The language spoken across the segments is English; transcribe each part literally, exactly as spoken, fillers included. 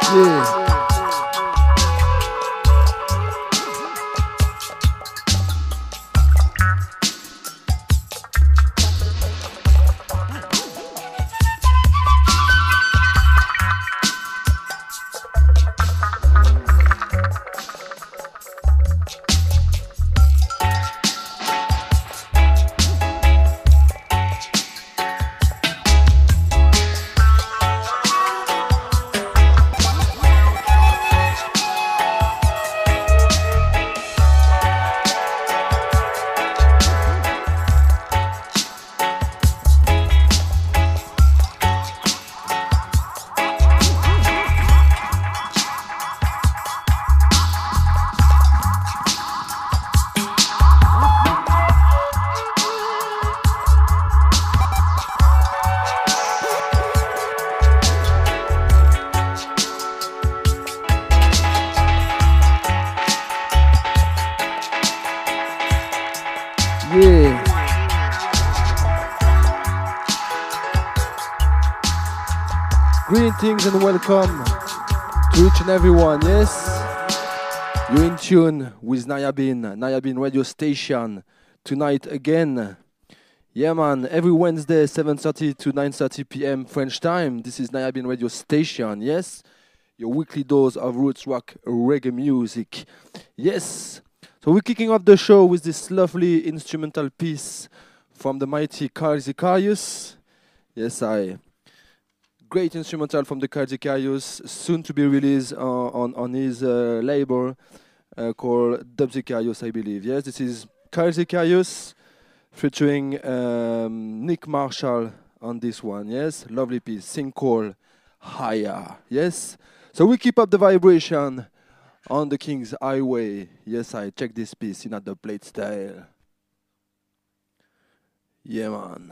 Yeah. Yeah. Greetings and welcome to each and everyone, yes? You're in tune with Nayabin, Nayabin radio station, tonight again. Yeah man, every Wednesday, seven thirty to nine thirty p.m. French time, this is Nayabin radio station, yes? Your weekly dose of roots rock reggae music. Yes, so we're kicking off the show with this lovely instrumental piece from the mighty Karzikarius. Yes, I... Great instrumental from the Karzikarius, soon to be released uh, on, on his uh, label uh, called Dubzikarius, I believe. Yes, this is Karzikarius featuring um, Nick Marshall on this one. Yes, lovely piece, Sinkhole Higher. Yes, so we keep up the vibration on the King's Highway. Yes, I check this piece in at the plate style. Yeah, man.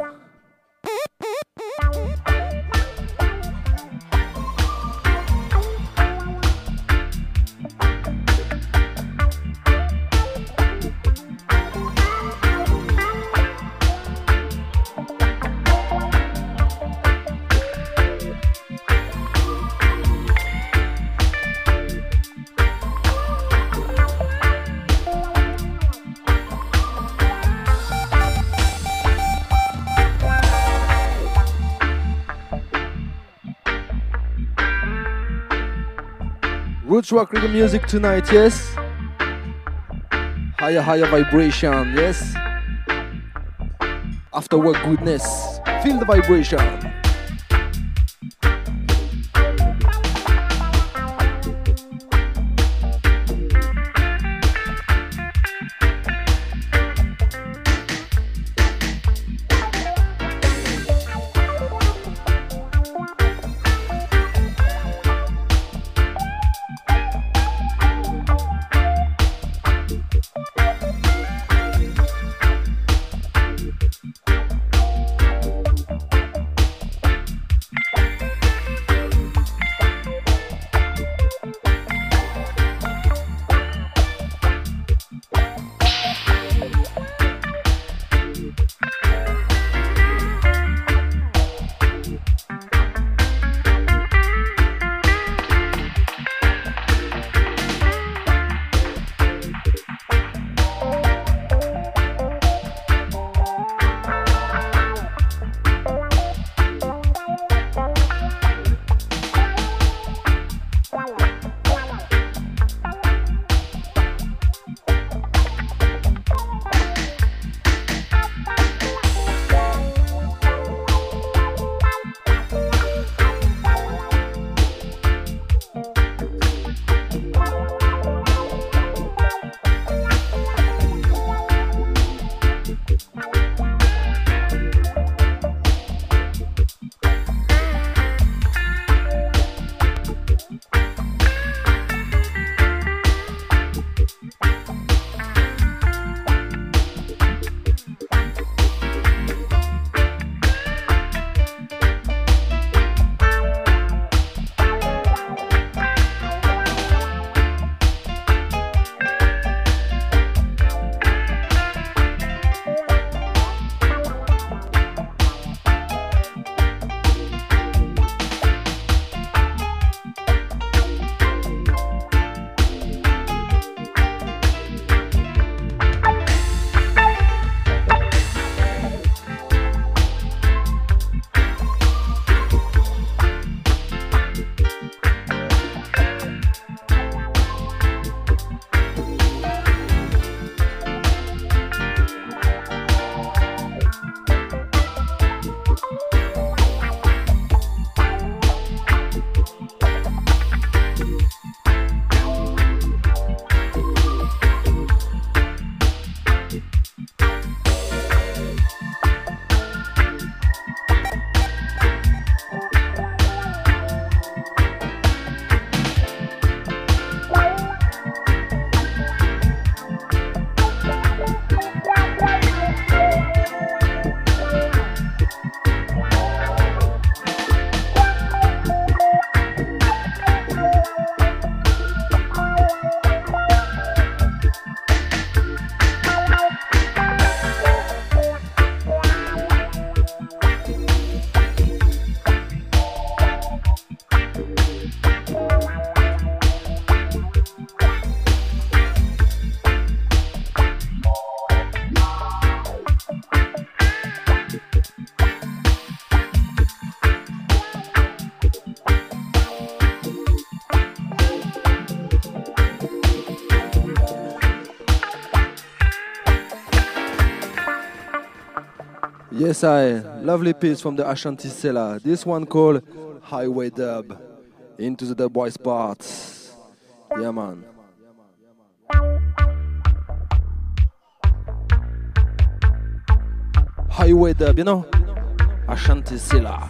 Roots rock reggae music tonight, yes? Higher, higher vibration, yes? After work goodness, feel the vibration. Yes, I. Lovely piece from the Ashanti Sela. This one called Highway Dub. Into the dubwise parts. Yeah, man. Highway Dub, you know? Ashanti Sela.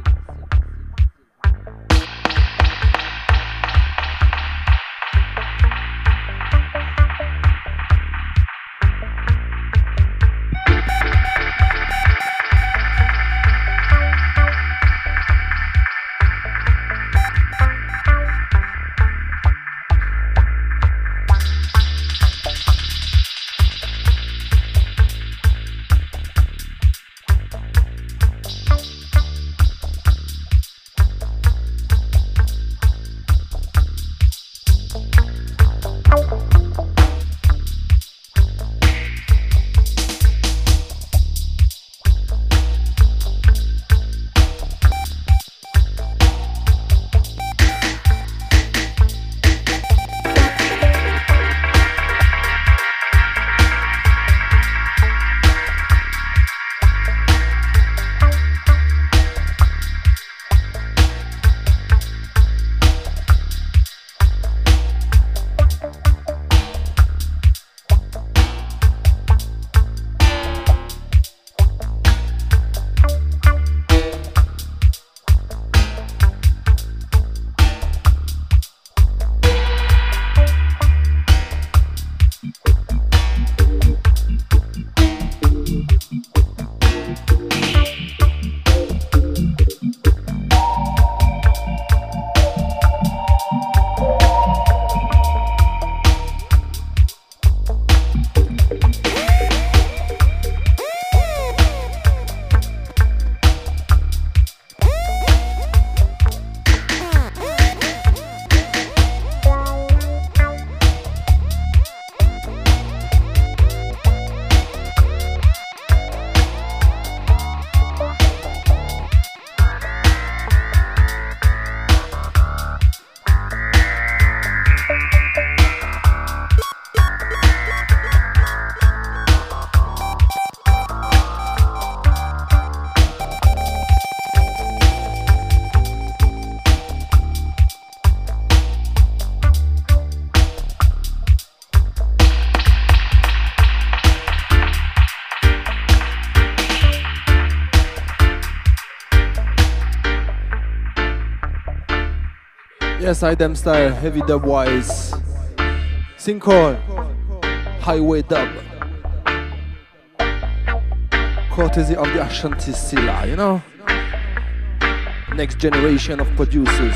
Yes, I them style, heavy dub wise. Sing called Highway Dub. Courtesy of the Ashanti Sela, you know? Next generation of producers.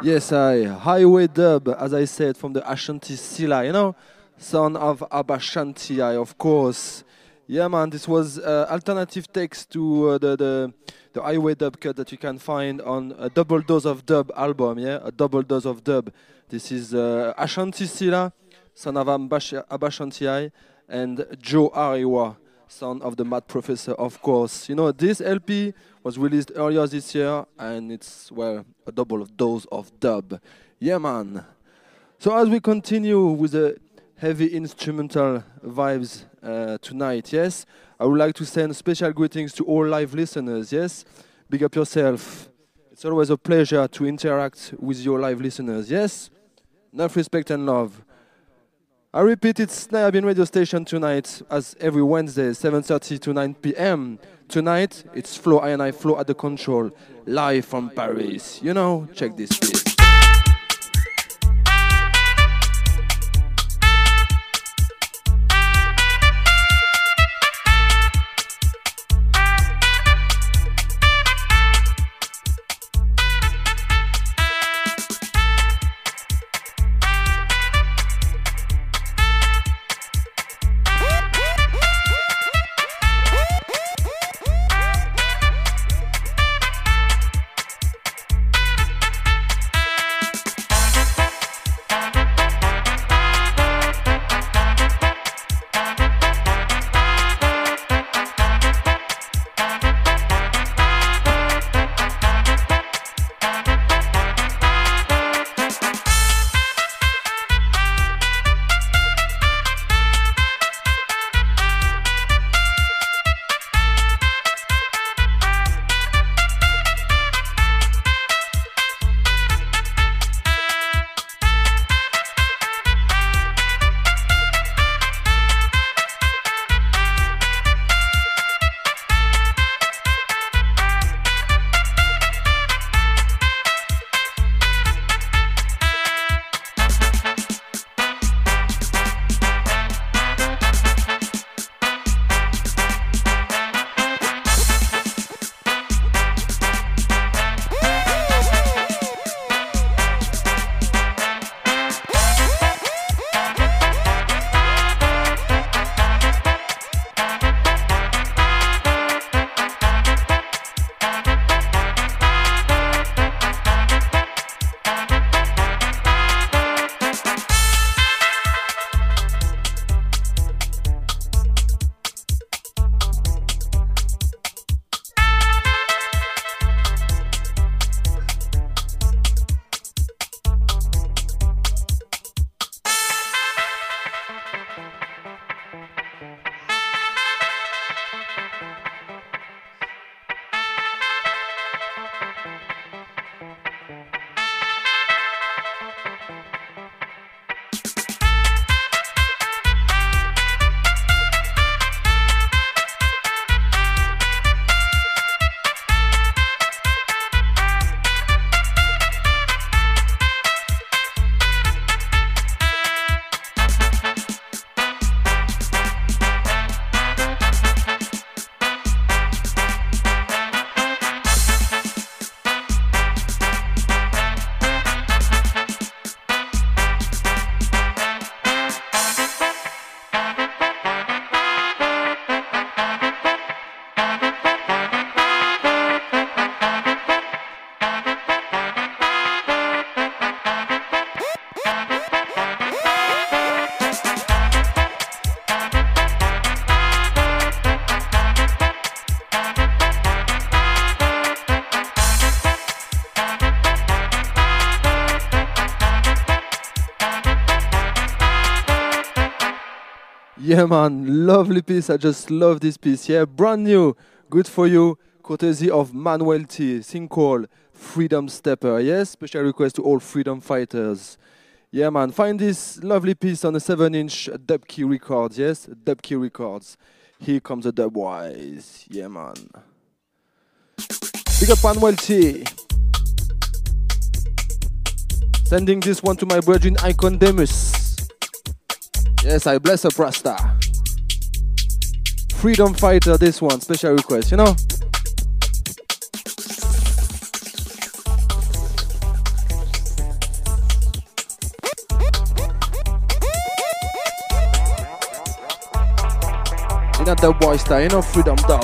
Yes, I highway dub, as I said, from the Ashanti Sila, you know, son of Abashanti, I, of course. Yeah, man, this was uh, alternative text to uh, the, the the highway dub cut that you can find on a Double Dose of Dub album. Yeah, a Double Dose of Dub. This is uh, Ashanti Sila, son of Ambash- Abashanti, I, and Joe Ariwa, son of the Mad Professor, of course. You know, this L P was released earlier this year, and it's, well, a double dose of dub. Yeah, man. So as we continue with the heavy instrumental vibes uh, tonight, yes, I would like to send special greetings to all live listeners, yes? Big up yourself. It's always a pleasure to interact with your live listeners, yes? Enough respect and love. I repeat, it's Nayabin Radio Station tonight, as every Wednesday, seven thirty to nine p.m. Tonight, it's Flo, I and I, Flo at the control, live from Paris. You know, check this, please. Yeah, man, lovely piece. I just love this piece. Yeah, brand new, good for you, courtesy of Manuel T. Thing called Freedom Stepper. Yes, special request to all freedom fighters. Yeah, man, find this lovely piece on a seven-inch Dub Key Records. Yes, Dub Key Records. Here comes the Dubwise. Yeah, man. Big up Manuel T. Sending this one to my brethren Icon Demus. Yes, I bless up Rasta. Freedom fighter, this one, special request, you know? In a dub boy style, you know, freedom dub.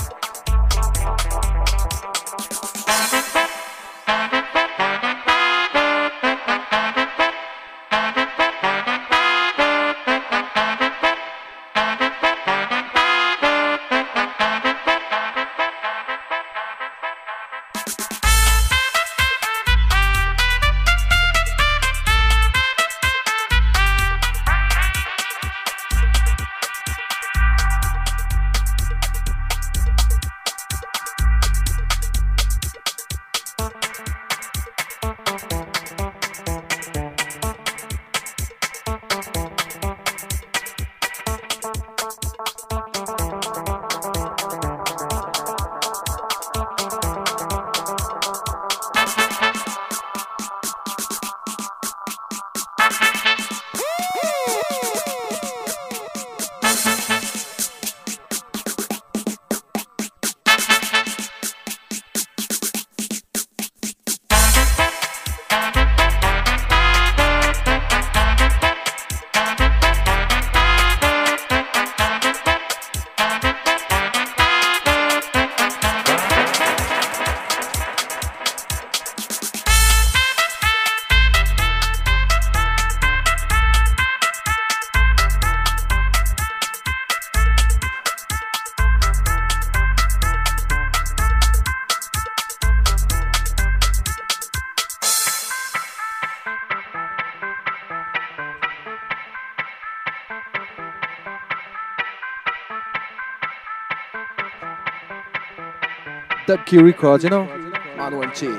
Dub Key Records, you know? Manuel T.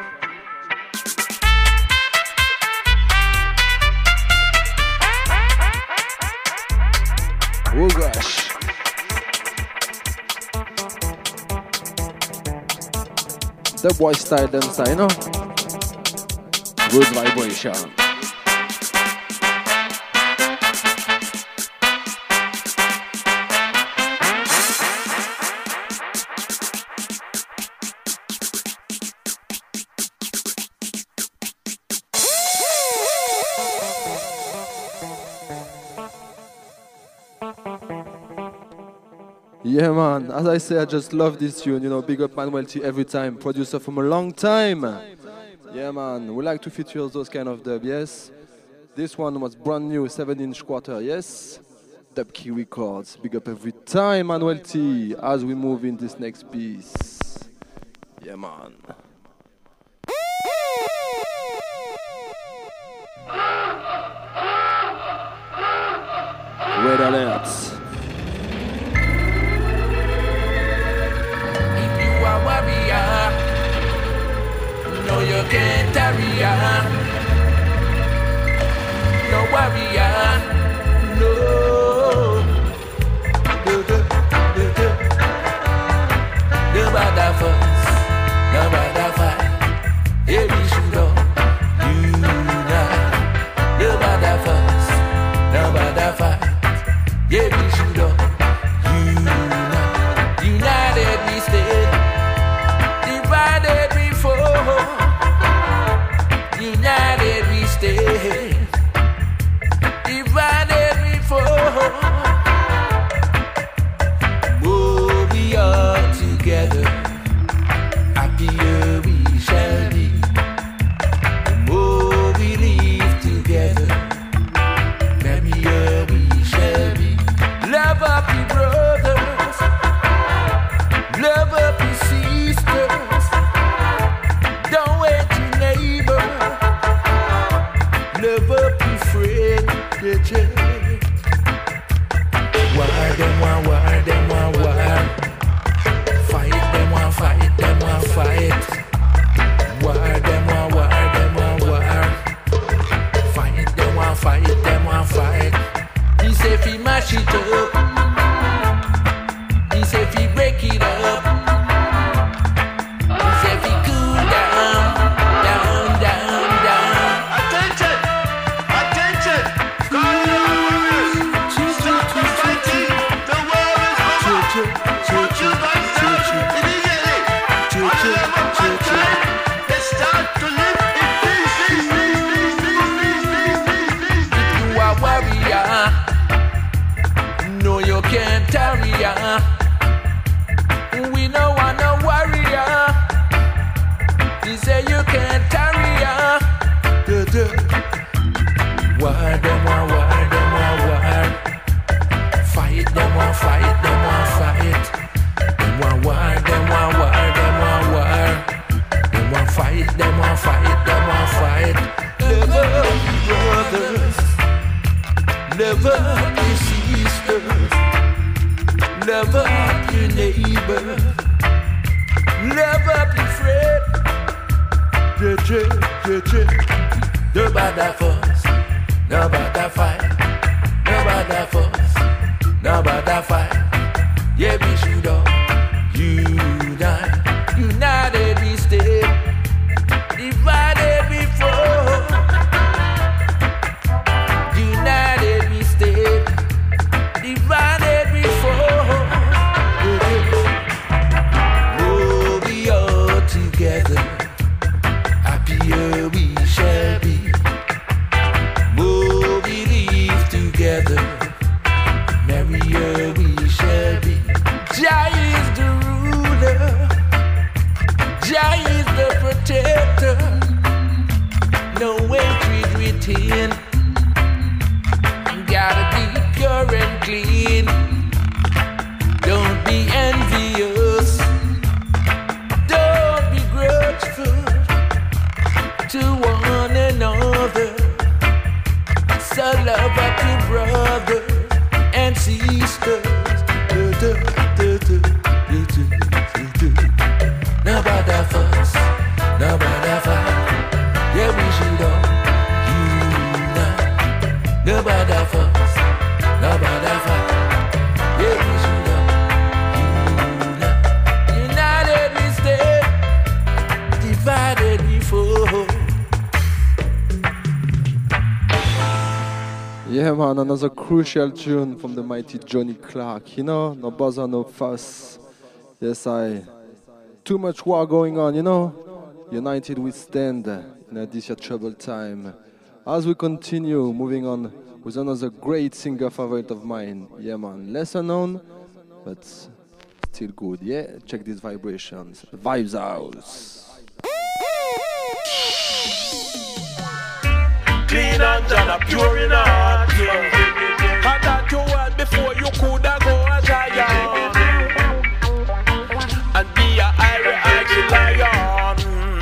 Oh gosh. The boy style dancer, you know? Good vibration. Yeah, man. As I say, I just love this tune. You know, big up Manuel T every time. Producer from a long time. Yeah, man. We like to feature those kind of dub, yes? This one was brand new, seven inch quarter, yes? Dub Key Records. Big up every time, Manuel T, as we move in this next piece. Yeah, man. Red alerts. Warrior, no you can't tarry on. No warrior, no. Do do do do. No bother fuss, no bother fight. Every shoot up, you know. No bother fuss, no bother fight. Every shoot up, you know. United we stand. Divided we fall, united we stay. Divided we fall, more we are together, happier we shall be. The more we live together, merrier we shall be. Love up your brothers, love up your sisters. Love She say you can't carry her. Duh, duh. War, them a war, them a war. Fight, them a fight, them a fight. Them a war, them a war, them a war. Them a fight, them a fight, them a fight. Never be brothers, never be sisters, never be neighbor, never be friend. Yeah, yeah, yeah, yeah. No bother fuss, no bother fight, no bother fuss, no bother fight. Yeah, we should all unite, united we stay, divided we fall. United we stay, divided we fall. Oh, we all together, happier we shall be. Oh, we live together, merrier we shall be. Jah is the ruler, Jah is the protector. No hatred within. Gotta be pure and clean. Don't be envious. Don't be grudgeful to one another. So love up your brothers and sisters. No bother fuss, no bother fight. Yeah, we should all unite. No bother fuss, no bother fight. Yeah, we should all unite. United we stay, divided we fall. Yeah, man, another crucial tune from the mighty Johnny Clark. You know, no bother, no fuss. Yes, I. Too much war going on, you know. United we stand in this troubled time. As we continue moving on with another great singer favorite of mine. Yeah, man, lesser known, but still good. Yeah, check these vibrations. Vibes House. Clean hands and a pure in heart. Had that you want before you coulda go a giant and be a iron eye lion.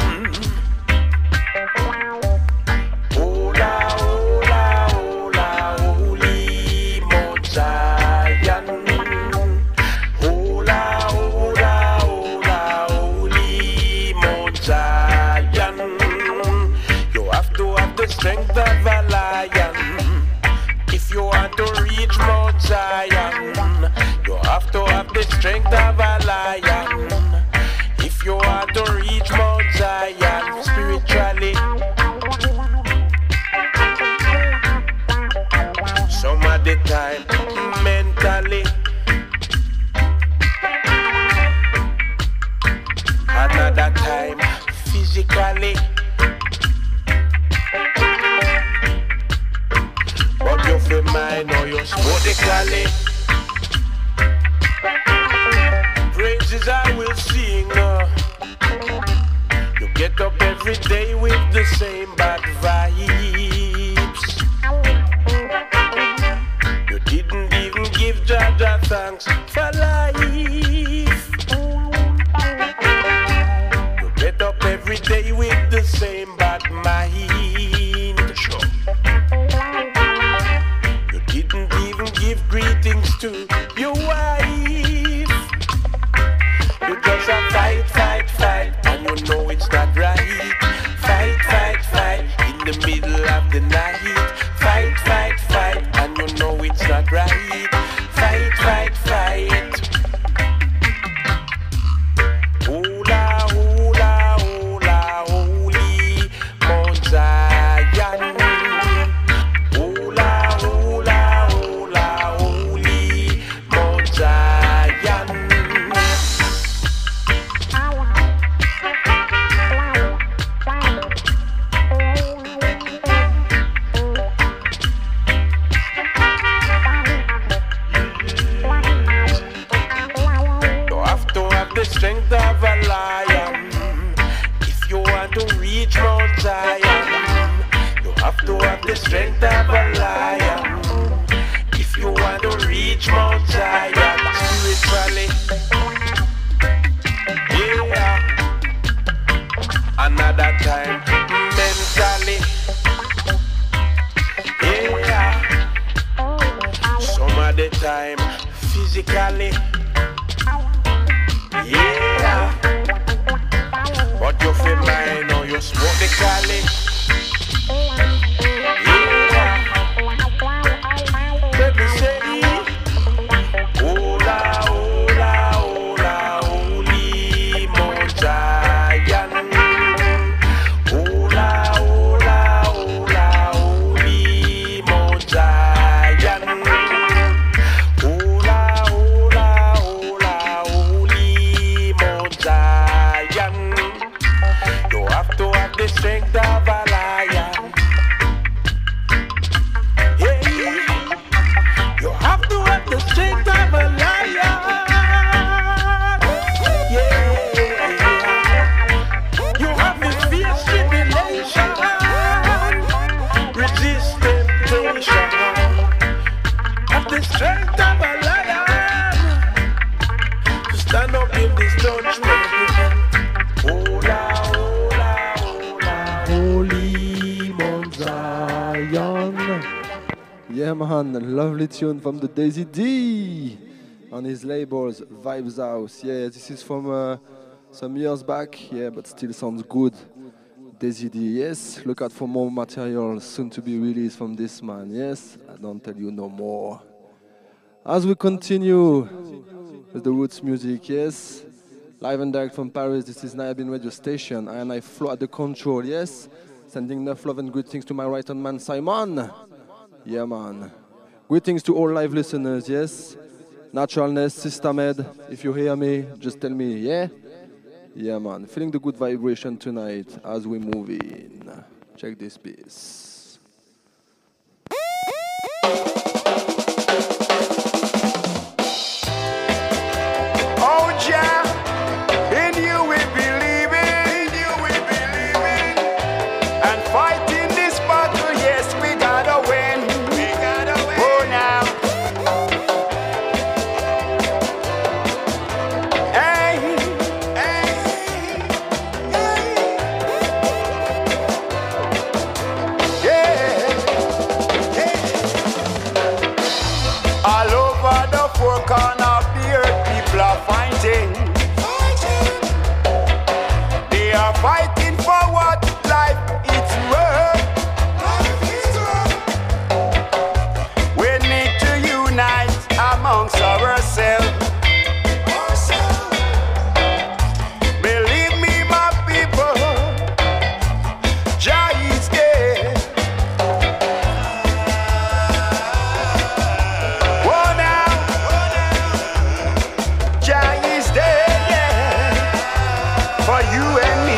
Hola, hola, hola, holy Mount Zion. Hola, hola, hola, holy Mount Zion. You have to have the strength of a lion. If you want to reach Mount Zion, you have to have the strength of a lion. If you want to reach Mount Zion spiritually, some of the time mentally, another time physically. But you feel mine or you sporadically. Praises I will sing. Uh. You get up every day with the same bad vibes. You didn't even give Jaja thanks for life. You get up every day with the same bad mind. Sure. You didn't even give greetings to your wife. You just a fight, fight, fight, and you know it's not right. Fight, fight, fight, in the middle of the night. Fight, fight, fight, and you know it's not right. Fight, fight, fight. Hola, hola, hola, holy Mount Zion. want to reach Mount Zion, you have to have the strength of a lion. If you want to reach Mount Zion spiritually, yeah. Another time mentally, yeah. Some of the time physically, yeah. But you feel mine or you smoke the cali, yeah. Baby say, hola, hola, hola, holy Mount Zion. Hola, hola, hola, holy Mount Zion. Hola, hola, hola, holy Mount Zion. You have to have the strength of a lion. Yeah, you have to have the strength of a lion. Yeah, you have to face tribulation, resist temptation. Have the strength of a lion to stand up in this judgment. Hola, hola, hola. Holy Mount Zion. Yeah, man, lovely tune from the Daisy D on his labels Vibes House. Yeah, this is from uh, some years back, yeah, but still sounds good. Daisy D, yes. Look out for more material soon to be released from this man, yes. I don't tell you no more. As we continue with the roots music, yes. Live and direct from Paris, this is Nayabin Radio Station, and I flow at the control, yes. Sending enough love and greetings to my right-hand man, Simon. Yeah, man. Greetings to all live listeners, yes. Naturalness, Sister Med, if you hear me, just tell me, yeah? Yeah, man. Feeling the good vibration tonight as we move in. Check this piece. Oh, Jah, in you we believe in, in you we believe in. And fighting this battle, yes, we gotta win. We gotta win. Oh, now. Hey, hey, hey. Yeah, yeah. All over the four corners of the earth, people are fighting. They are fighting for what life is worth. We need to unite amongst ourselves. Believe me, my people, Jah is there. Oh, now, Jah is there, yeah, for you and me.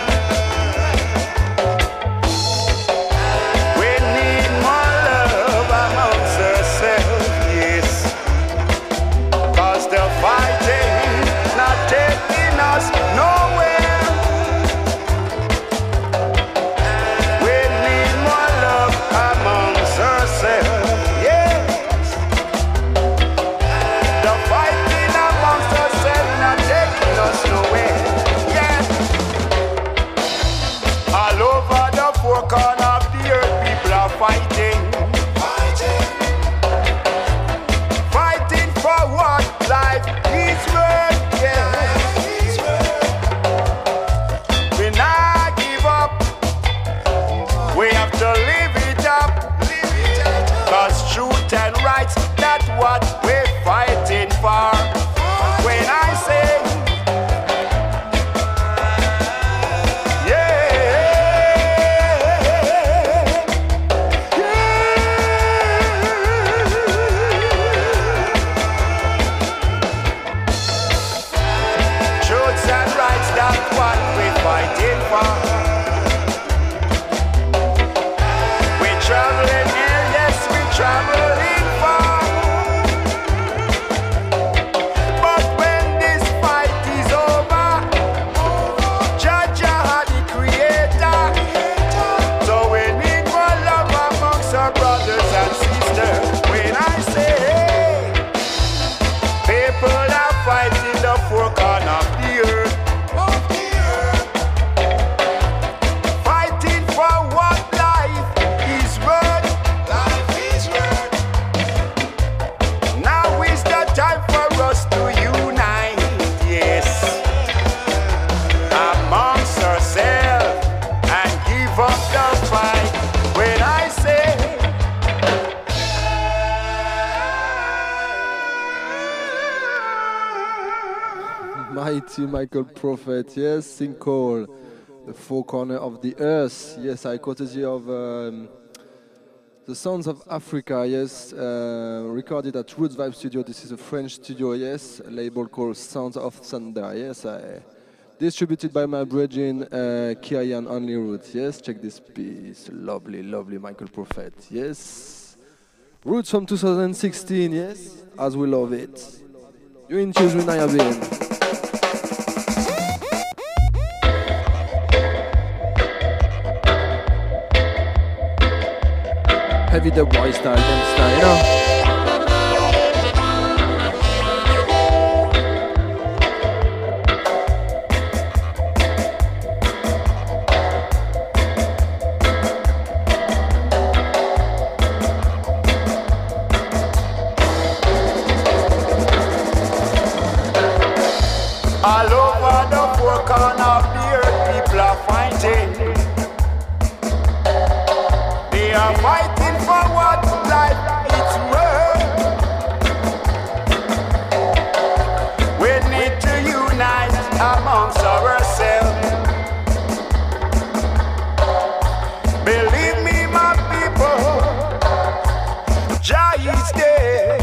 We need more love amongst ourselves, yes. Cause the fighting not taking us nowhere. We need more love amongst ourselves, yes. The fighting amongst ourselves not taking us nowhere, yes. All over the four corners of the earth, people are fighting. Fighting for what life is worth, yeah. We not give up. We have to live it up. Cause truth and rights, that's what we're fighting for. When I say, yeah, yeah. Truth and rights, that's what we're fighting for. We're traveling here, yes, we're traveling far. mighty Michael Prophet, yes, Sinkhole, the four corner of the earth, yes, I courtesy of um, the Sounds of Africa, yes, uh, recorded at Roots Vibe Studio. This is a French studio, yes, a label called Sounds of Thunder, yes, I, distributed by my brethren, uh, Kiayan Only Roots, yes, check this piece, lovely, lovely Michael Prophet, yes, Roots from two thousand sixteen, yes, as we love it. You in tune with Naya Bin. Heavy dub boy style, them style, you know. All over the four corners of the earth, people are fighting. They are fighting for what life is worth. We need to unite amongst ourselves. Believe me, my people, Jah is there.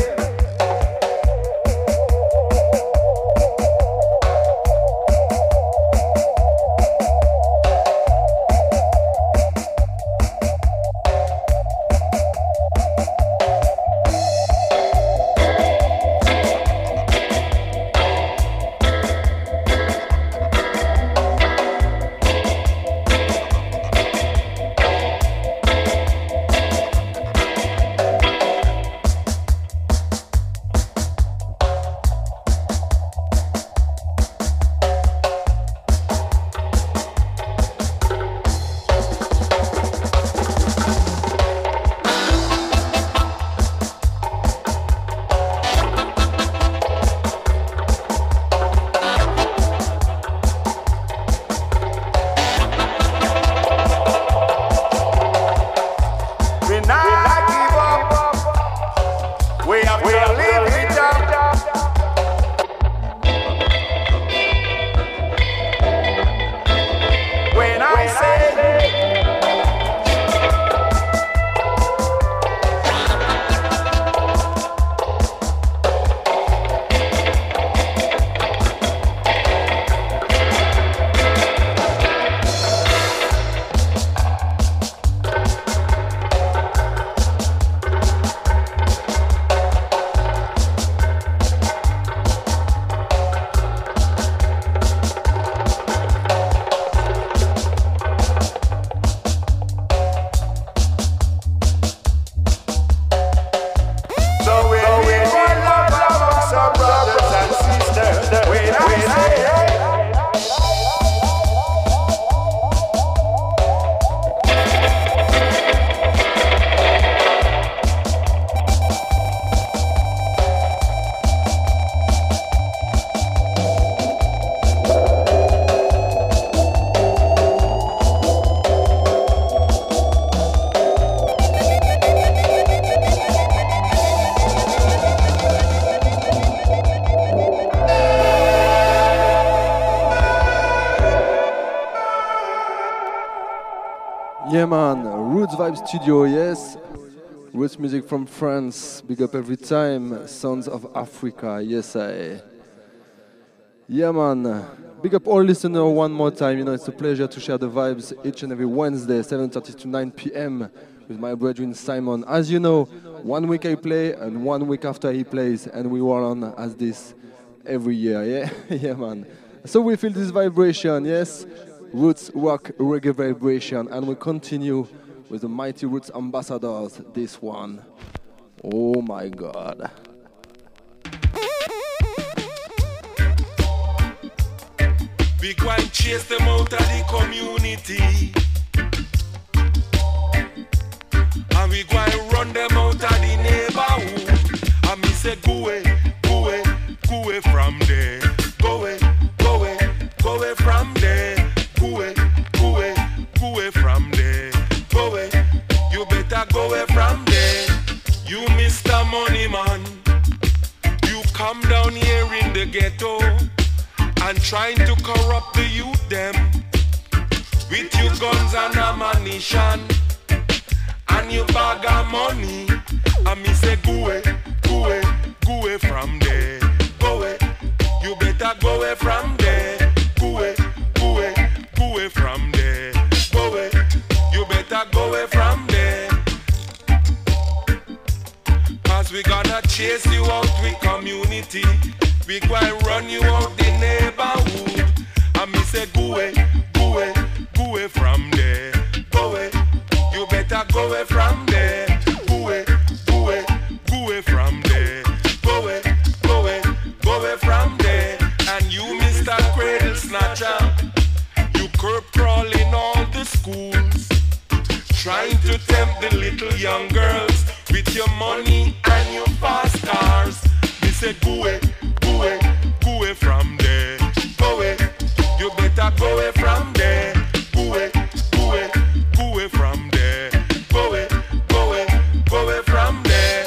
Yeah man, Roots Vibe Studio, yes. Roots music from France, big up every time. Sounds of Africa, yes I. Yeah man, big up all listeners one more time. You know, it's a pleasure to share the vibes each and every Wednesday, seven thirty to nine p m with my brethren Simon. As you know, one week I play and one week after he plays, and we roll on as this every year, yeah? Yeah man. So we feel this vibration, yes? Roots rock reggae vibration, and we continue with the mighty Roots ambassadors. This one, oh my God! We go and chase them out of the community, and we go and run them out of the neighborhood. And me say go away, go away, go away from there, go away, go away, go away from there. Go away, go away, go away from there. Go away, you better go away from there. You Mister Money Man, you come down here in the ghetto and trying to corrupt the youth them with your guns and ammunition and your bag of money. And me say go away, go away, go away from there. Go away, you better go away from there. Go away, go away, go away from there. Go away, you better go away from there. Cause we gonna chase you out with community. We gonna run you out the neighborhood. And me say go away, go away, go away from there. Go away, you better go away from there. Go away, go away, go away from there. Go away, go away, go away from there. And you, Mister Cradle Snatcher, you curb crawling all the schools, trying to tempt the little young girls with your money and your fast cars. Me say go away, go away, go away from there. Go away, you better go away from there. Go away, go away, go away from there. Go away, go away, go away from there.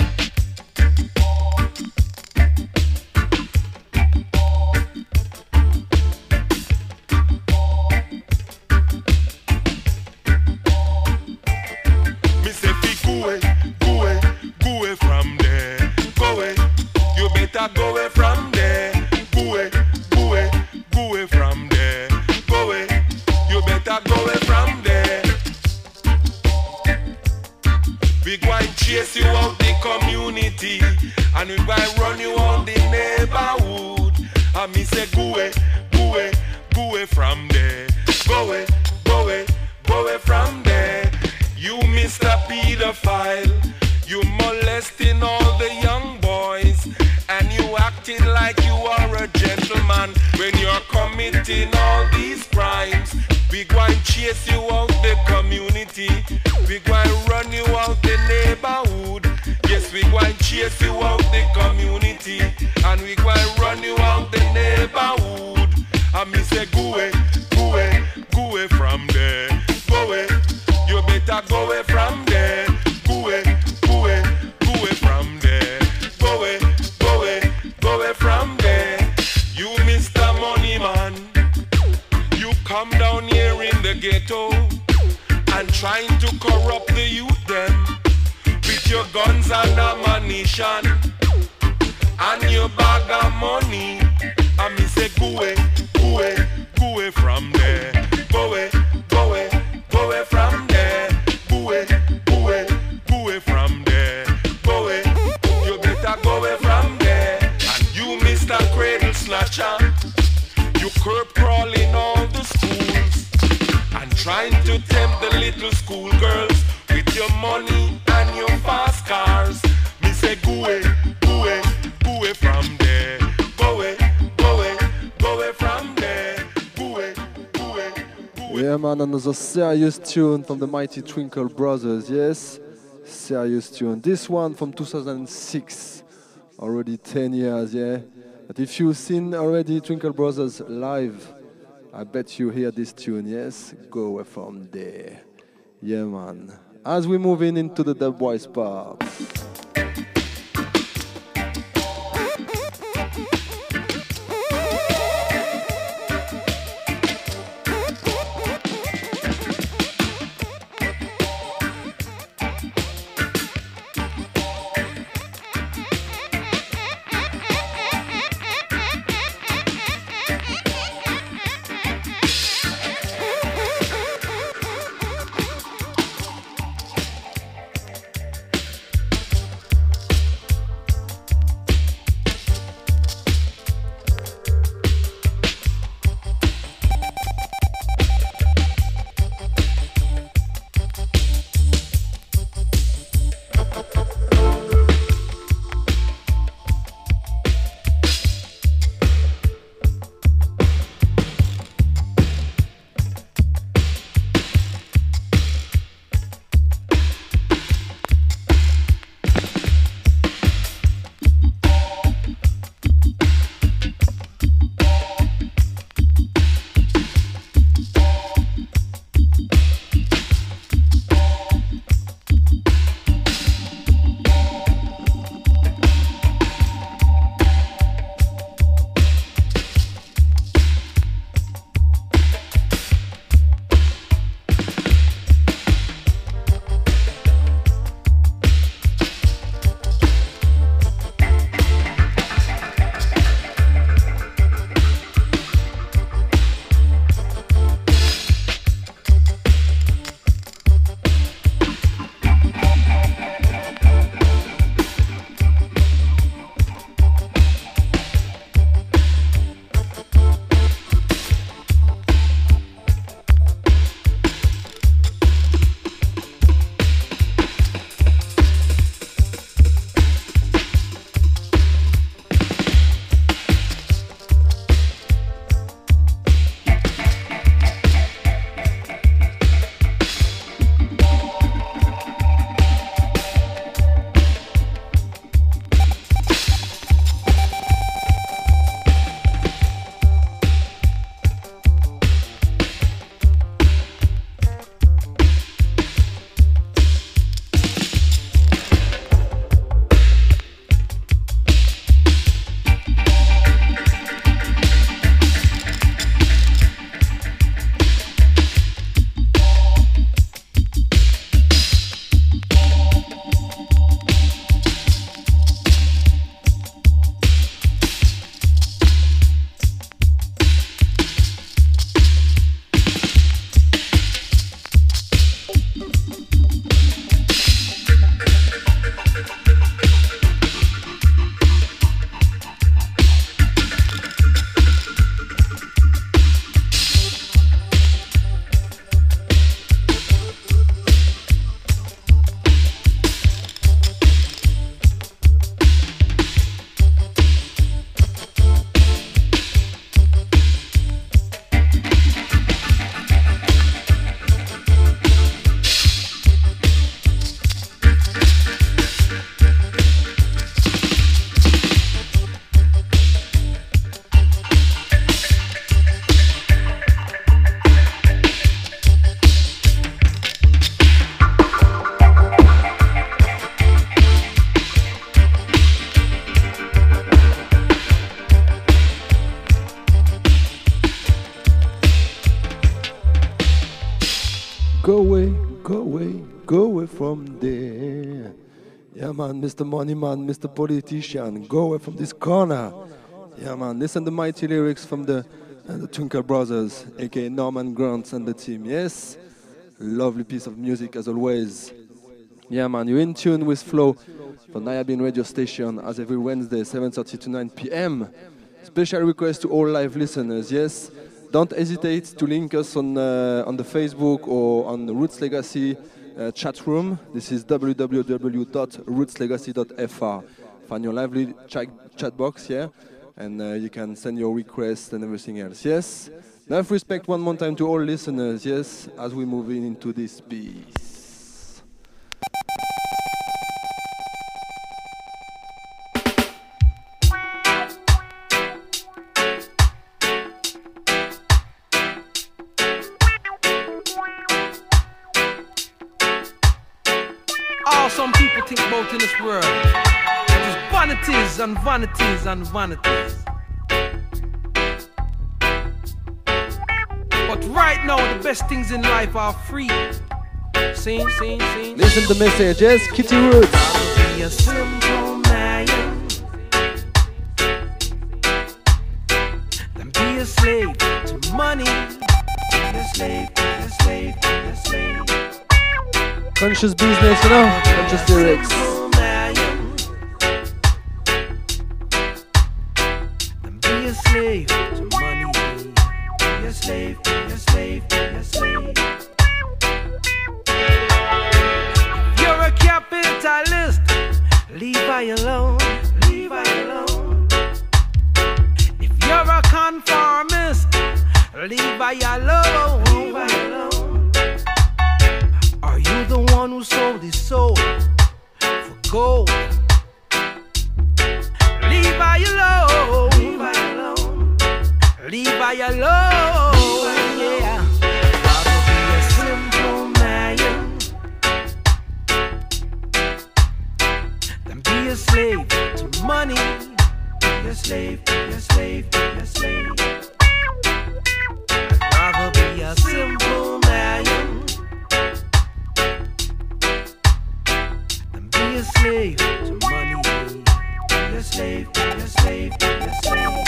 Me say fi go away, go away, go away from there. Go away, you better go away from there. Go away, go away, go away from there. Go away, you better go away from there. We gwine chase you out the community, and we gwine run you out the neighborhood. And me say go away, go away, go away from there. Go away, go away, go away from there. You Mister Pedophile, you molesting all the young boys, and you acting like you are a gentleman when you're committing all these crimes. We gwine chase you out the community. We gwine run you out the neighborhood. Yes, we gwine chase you out the community, and we gwine run you out the neighborhood. And me say go away, go away, go away from there. Go away, you better go away from there. Go away, go away, go away from there. Go away, go away, go away from there. You Mister Money Man, you come down here in the ghetto and trying to corrupt the youth them with your guns and ammunition and your bag of money. And me say go away, go away, go away from there. Go away, go away, go away from there. Go away, go away, go away from there. Go away, you better go away from there. And you Mister Cradle Snatcher, you curb crawling all the schools and trying to tempt the little school girls with your money and your fast cars. Me say go away, go away, go away from there. Go away, go away, go away from there. Go away, go away, go away. Yeah, man, another serious tune from the mighty Twinkle Brothers, yes? Serious tune. This one from two thousand six, already ten years, yeah? But if you've seen already Twinkle Brothers live, I bet you hear this tune, yes? Go away from there. Yeah, man. As we're moving into the dubwise part. Go away, go away, go away from there. Yeah, man, Mister Money Man, Mister Politician, go away from this corner. Yeah, man, listen to mighty lyrics from the, uh, the Twinkle Brothers, aka Norman Grant and the team. Yes, lovely piece of music as always. Yeah, man, you're in tune with Flow for Nayabin Radio Station as every Wednesday, seven thirty to nine p.m. Special request to all live listeners. Yes, don't hesitate to link us on uh, on the Facebook or on the Roots Legacy uh, chat room. This is w w w dot roots legacy dot f r. Find your lively chat, chat box here, and uh, you can send your requests and everything else. Yes, enough respect one more time to all listeners. Yes, as we move in into this piece. Some people think about in this world, just vanities and vanities and vanities. But right now, the best things in life are free. Sing, sing, sing. Listen to the message, yes, Kitty Roots. I'll be a simple man, then be a slave to money. Be a slave, be a slave, be a slave. Conscious business, you know, conscious lyrics. Be a slave to money. Be a slave, be a slave, be a slave. If you're a capitalist, leave I alone, leave I alone. If you're a conformist, leave I alone, leave I alone. Are you the one who sold his soul for gold? Leave I alone, leave I alone, leave I alone, yeah. Rather be a simple man than be a slave to money. Be a slave, be a slave, be a slave. I'd rather be a simple man be a slave to money. Be a slave, be a slave, be a slave.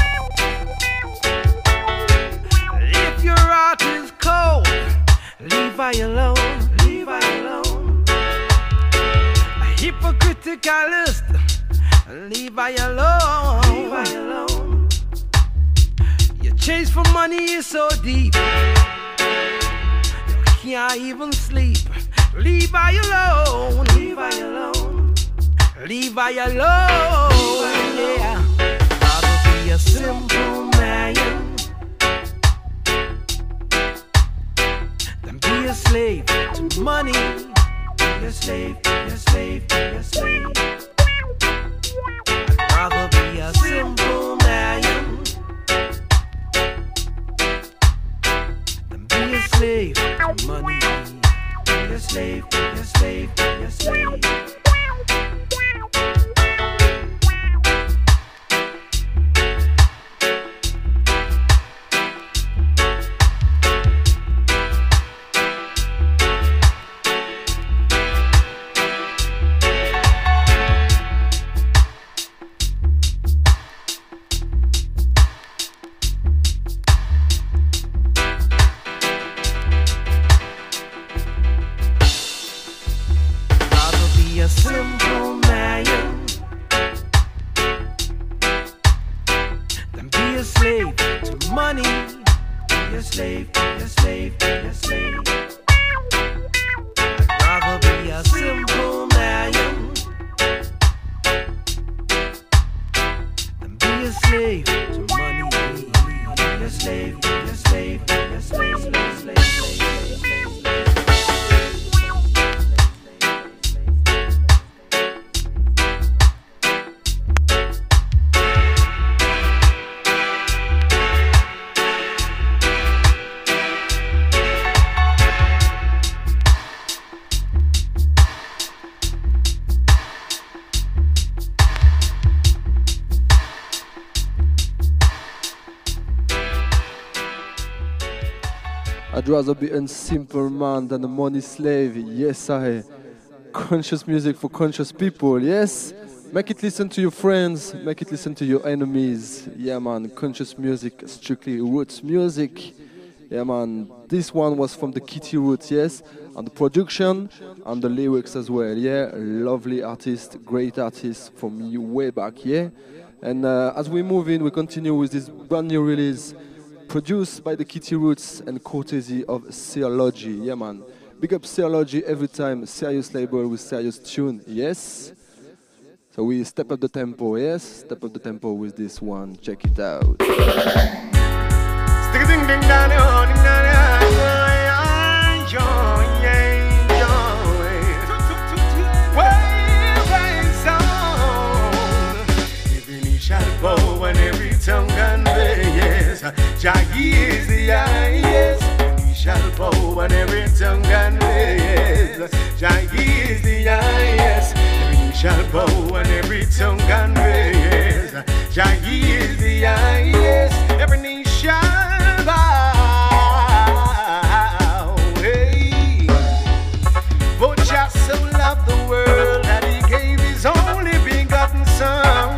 If your heart is cold, leave I alone, leave I alone. A hypocriticalist, leave I alone, leave I alone. Your chase for money is so deep, you can't even sleep. Leave I alone, leave I alone, leave I alone, yeah. Rather be a simple man than be a slave to money. Be a slave, be a slave, be a slave. I'd rather be a simple man than be a slave to money. Be a slave, be a slave, be a slave. Simple man, then be a slave to money. Be a slave, be a slave, be a slave. I'd rather be a simple man than be a slave to money. Be a slave, be a slave, be a slave, slave, slave, slave, slave, slave. rather be a simple man than a money slave. Yes, I. Conscious music for conscious people. Yes. Make it listen to your friends. Make it listen to your enemies. Yeah, man. Conscious music, strictly roots music. Yeah, man. This one was from the Kitty Roots. Yes. And the production and the lyrics as well. Yeah. Lovely artist, great artist from you way back. Yeah. And uh, as we move in, we continue with this brand new release produced by the Kitty Roots and courtesy of Seology. Yeah, man. Big up Seology every time. Serious label with serious tune. Yes. So we step up the tempo. Yes. Step up the tempo with this one. Check it out. Bow and every tongue conveys Jah is the highest. He shall bow and every tongue conveys Jah is the highest. He shall bow and every tongue conveys Jah is the highest. Every knee shall bow. Hey. For Jah so loved the world that He gave His only begotten Son.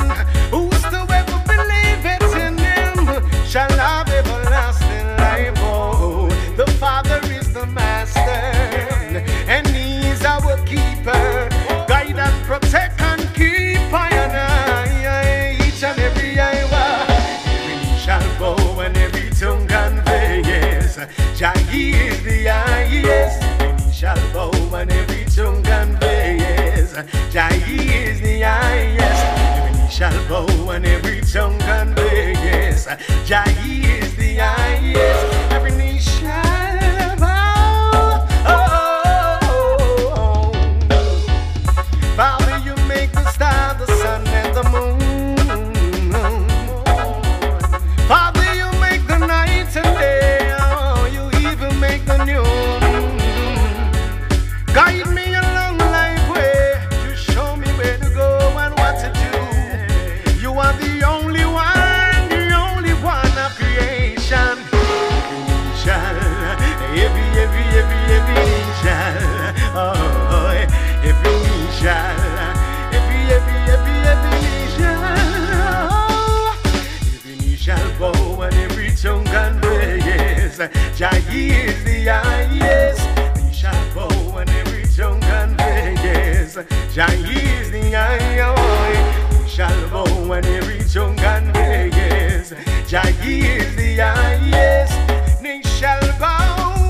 Shall have everlasting life. Oh, the Father is the Master, and He's our keeper. Guide and protect and keep I and I, each and every hour. Every knee shall bow and every tongue conveys Jah is the highest. Every knee shall bow and every tongue conveys Jah is the highest. Every knee shall bow and every tongue conveys Jah is the highest. Every knee shall bow. Oh, oh, oh. Father, you make the star, the sun, and the moon. Father, you make the night and day. Oh, you even make the noon. Guide me along life way to show me where to go and what to do. You are the only one. Every, every, every, every knee shall, oh, every knee shall, every, every, every, every knee shall, every knee shall bow and every tongue conveys Jah is the highest. Knee shall bow and every tongue conveys Jah is the highest. Knee shall bow and every tongue conveys Jah is the highest. Knee shall bow.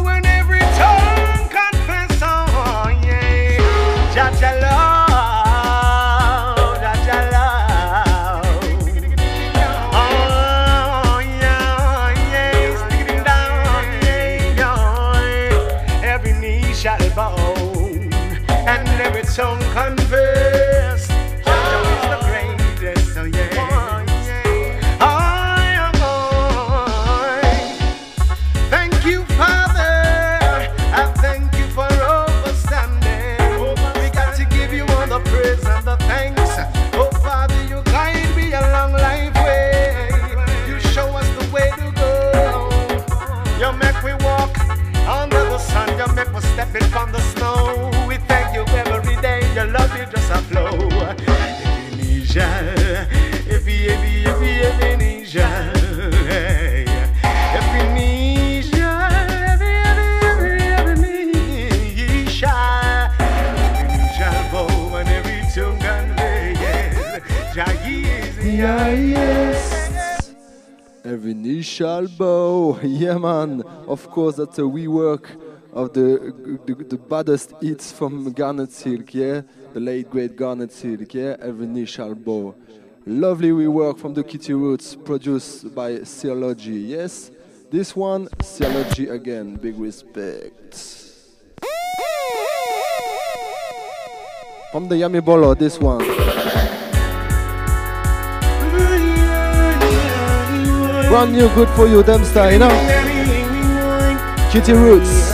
Jah Jah love, Jah Jah love. Oh yeah, yeah, sticking down, yeah. Every knee shall bow and every tongue confess Jah Jah is the greatest. Oh yeah. Stepping from the snow, we thank you every day. Your love is just a flow. Every knee shall, every, every, every, every knee shall, every knee shall, every, every, every, every knee shall, every knee shall bow and every tongue conveys Jah is the highest. Every knee shall bow. Yeah, man. Of course, that's a rework of the, the the baddest hits from Garnet Silk, yeah? The late great Garnet Silk, yeah? Every knee shall bow. Lovely rework from the Kitty Roots, produced by Seology, yes? This one, Seology again, big respect. From the Yami Bolo, this one. Brand new, good for you, them style, you know? Kitty Roots.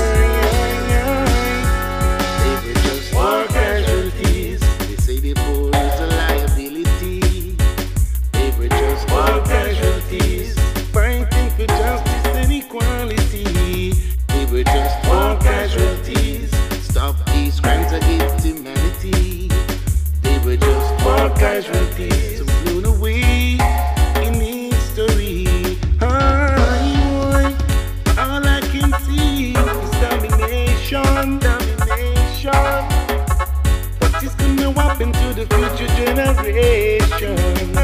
casualties, some blown away in history. I, all I can see is domination, domination. What is gonna happen to the future generation?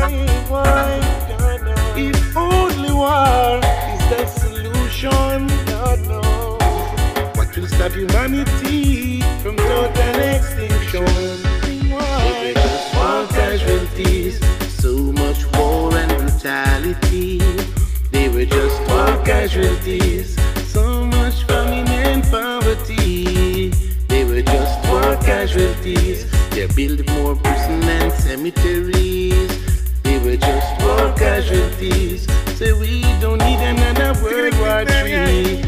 If only war is the solution, what will stop humanity from total extinction? Why? War casualties, so much war and brutality. They were just war casualties, so much famine and poverty. They were just war casualties. They built more prisons and cemeteries. They were just war casualties. So we don't need another World War Three.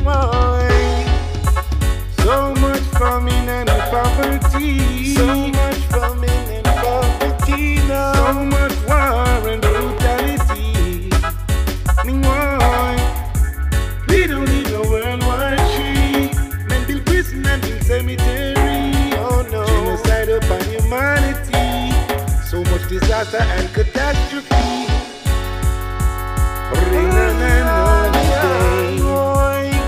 So much famine and poverty. So much famine and poverty now. So much war and brutality. Meanwhile, we don't need no World War Three. Men build prison and build cemetery. Oh no. Genocide upon humanity. So much disaster and catastrophe. Rain and on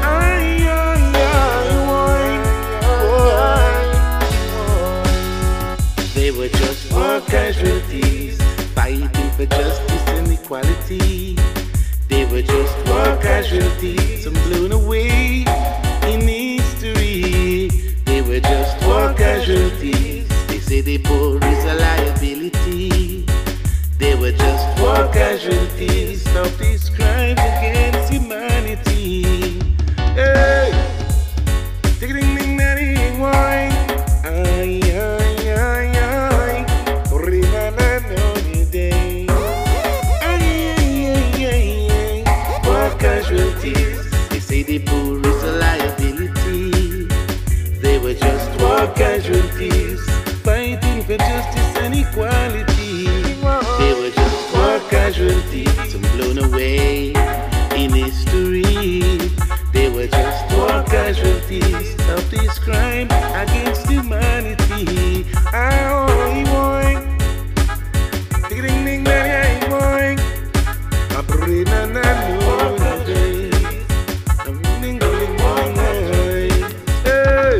They were just war casualties, fighting for justice and equality. They were just war casualties, some blown away in history. They were just war casualties. They say the poor is a liability. They were just war casualties of these crimes against humanity. Hey, ding ding ding ding wine. Ay ay ay ay. Remana no day. Ay ay ay ay. War casualties. They say the poor is a liability. They were just war casualties, fighting for justice and equality. They were just war casualties, some blown away in history. They were just war casualties of this crime against humanity. I want ding ding ding ding boy. A brain and a new day. Ding ding ding boy. Hey,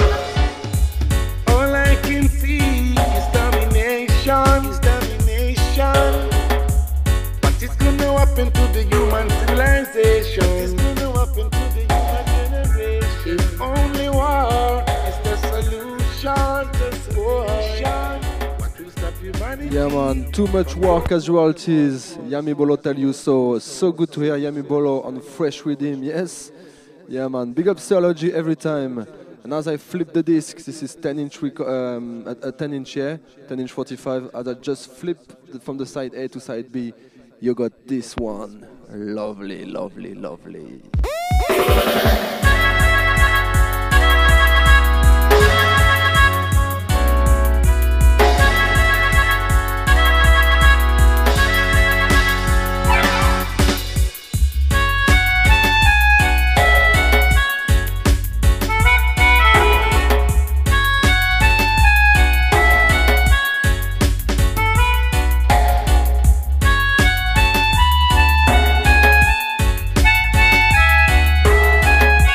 all I can see is domination. Is domination. What is gonna happen to the human civilization? What is gonna happen to the human generation? If only war is the solution, the solution. What will stop humanity? Yeah, man, too much war casualties. Yami Bolo tell you so. So good to hear Yami Bolo on Fresh Rhythm, yes? Yeah, man, big up Theology every time. And as I flip the disc, this is ten inch, um, a, a ten inch here, ten inch forty-five. As I just flip from the side A to side B, you got this one. Lovely, lovely, lovely. Thank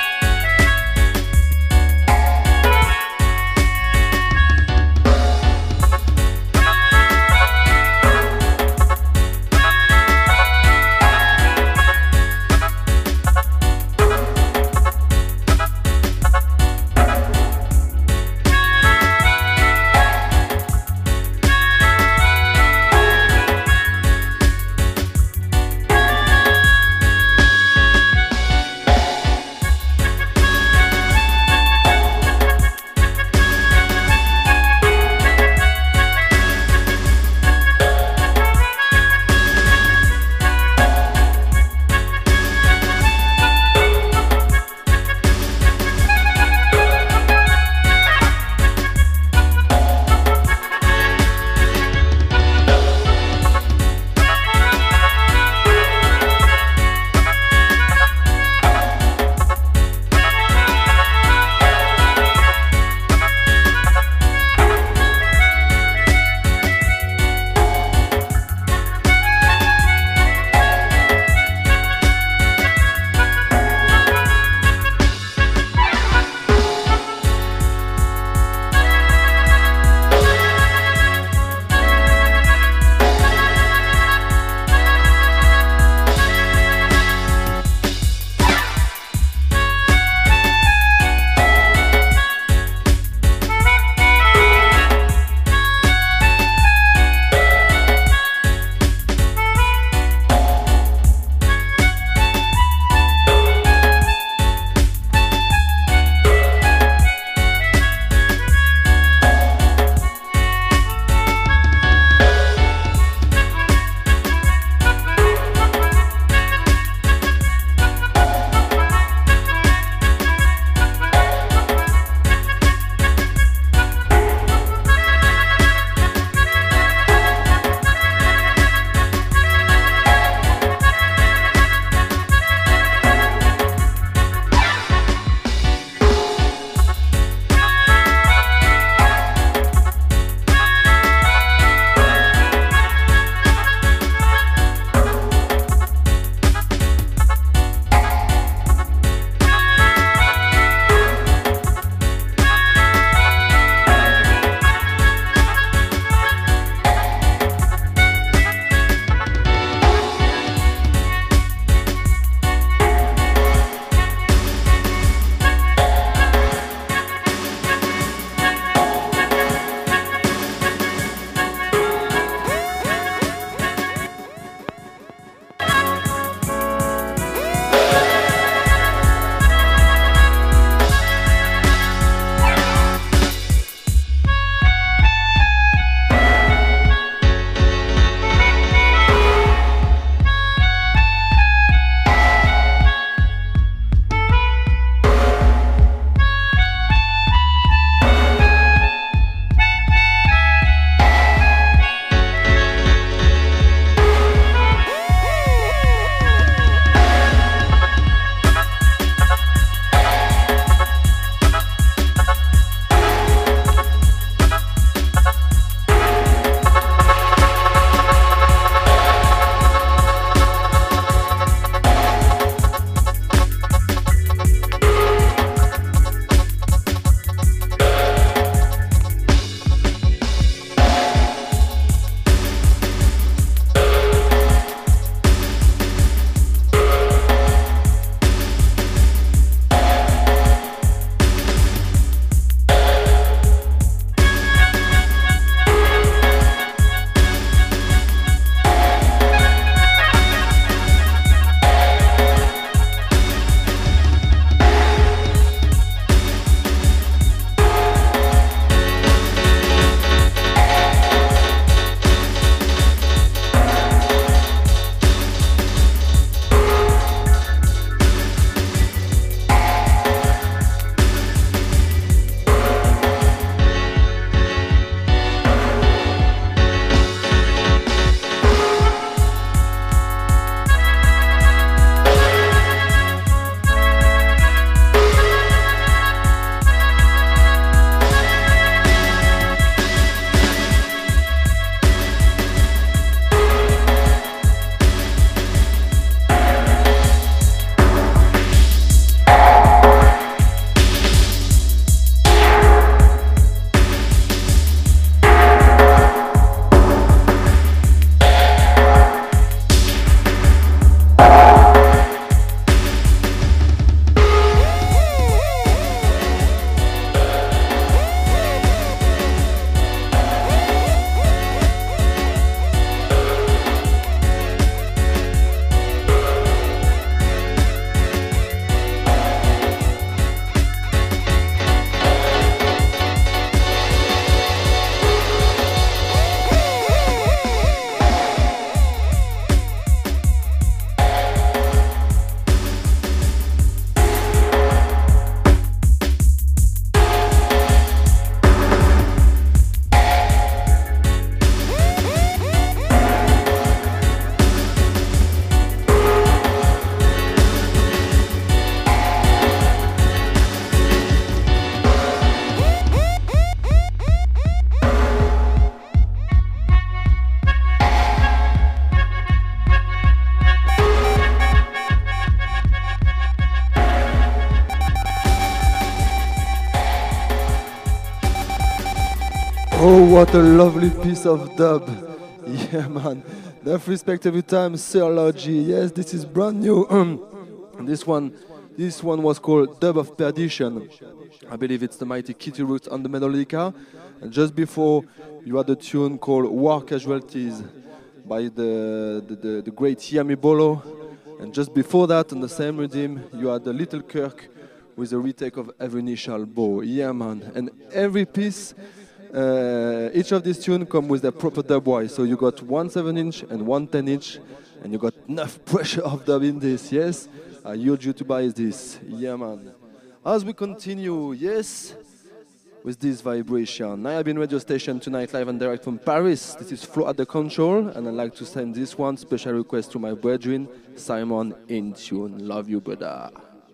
Oh, what a lovely piece of dub. Yeah, man. Enough respect every time, Sir Logi. Yes, this is brand new. this one this one was called Dub of Perdition. I believe it's the mighty Kitty Roots on the melodica. And just before, you had a tune called War Casualties by the, the, the, the great Yami Bolo. And just before that, on the same rhythm, you had the Little Kirk with a retake of Every Knee Shall Bow. Yeah, man. And every piece, uh, each of these tunes come with their proper dub wise. So you got one seven inch and one ten inch, and you got enough pressure of dub in this, yes? I urge you to buy this. Yeah, man. As we continue, yes, with this vibration. I have been radio station tonight, live and direct from Paris. This is Flo at the control, and I'd like to send this one special request to my brethren, Simon in tune. Love you, brother.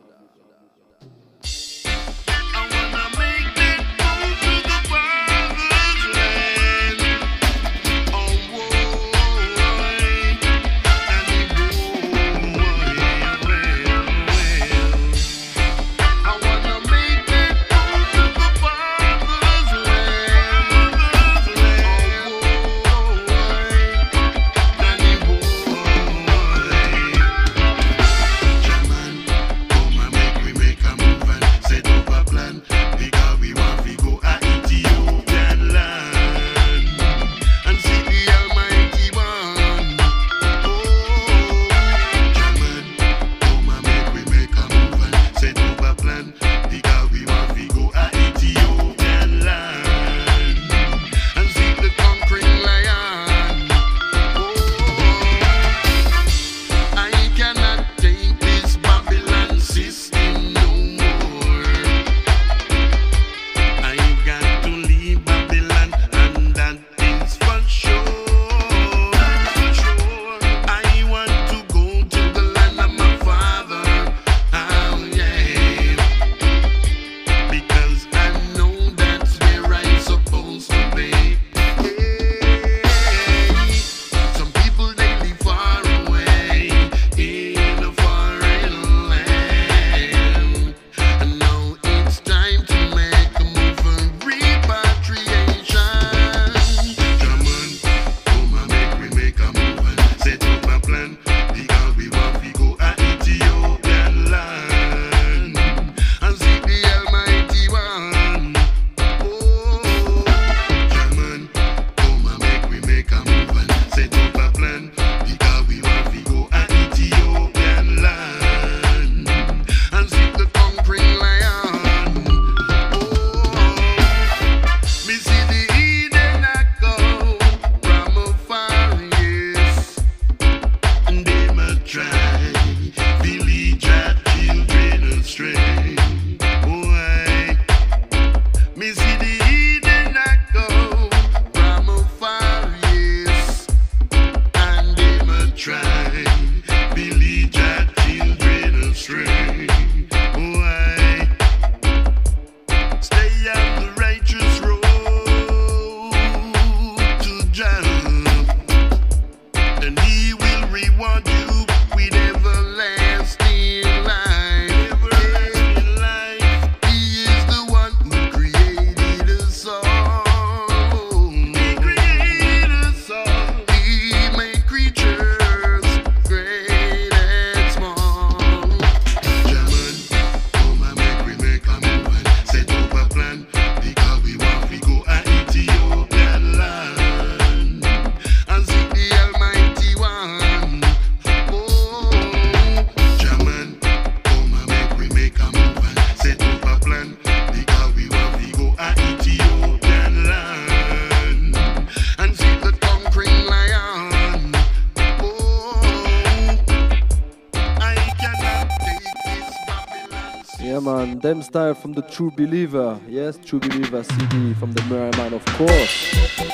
Them style from the True Believer, yes, True Believer C D from the Merriman, of course.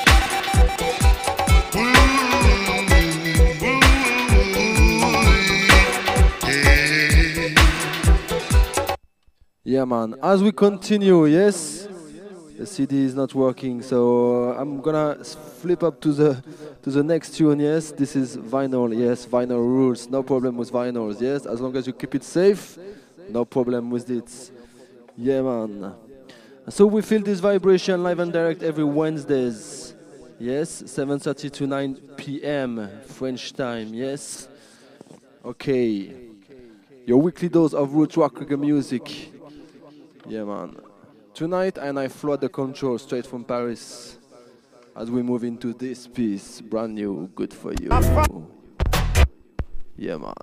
Yeah, man. As we continue, yes, the C D is not working, so I'm gonna flip up to the to the next tune. Yes, this is vinyl. Yes, vinyl rules. No problem with vinyls. Yes, as long as you keep it safe, no problem with it. Yeah, man. So we feel this vibration live and direct every Wednesdays. Yes, seven thirty to nine p m French time. Yes. Okay. Your weekly dose of roots rock reggae music. Yeah, man. Tonight, and I flood the control straight from Paris as we move into this piece. Brand new, good for you. Yeah, man.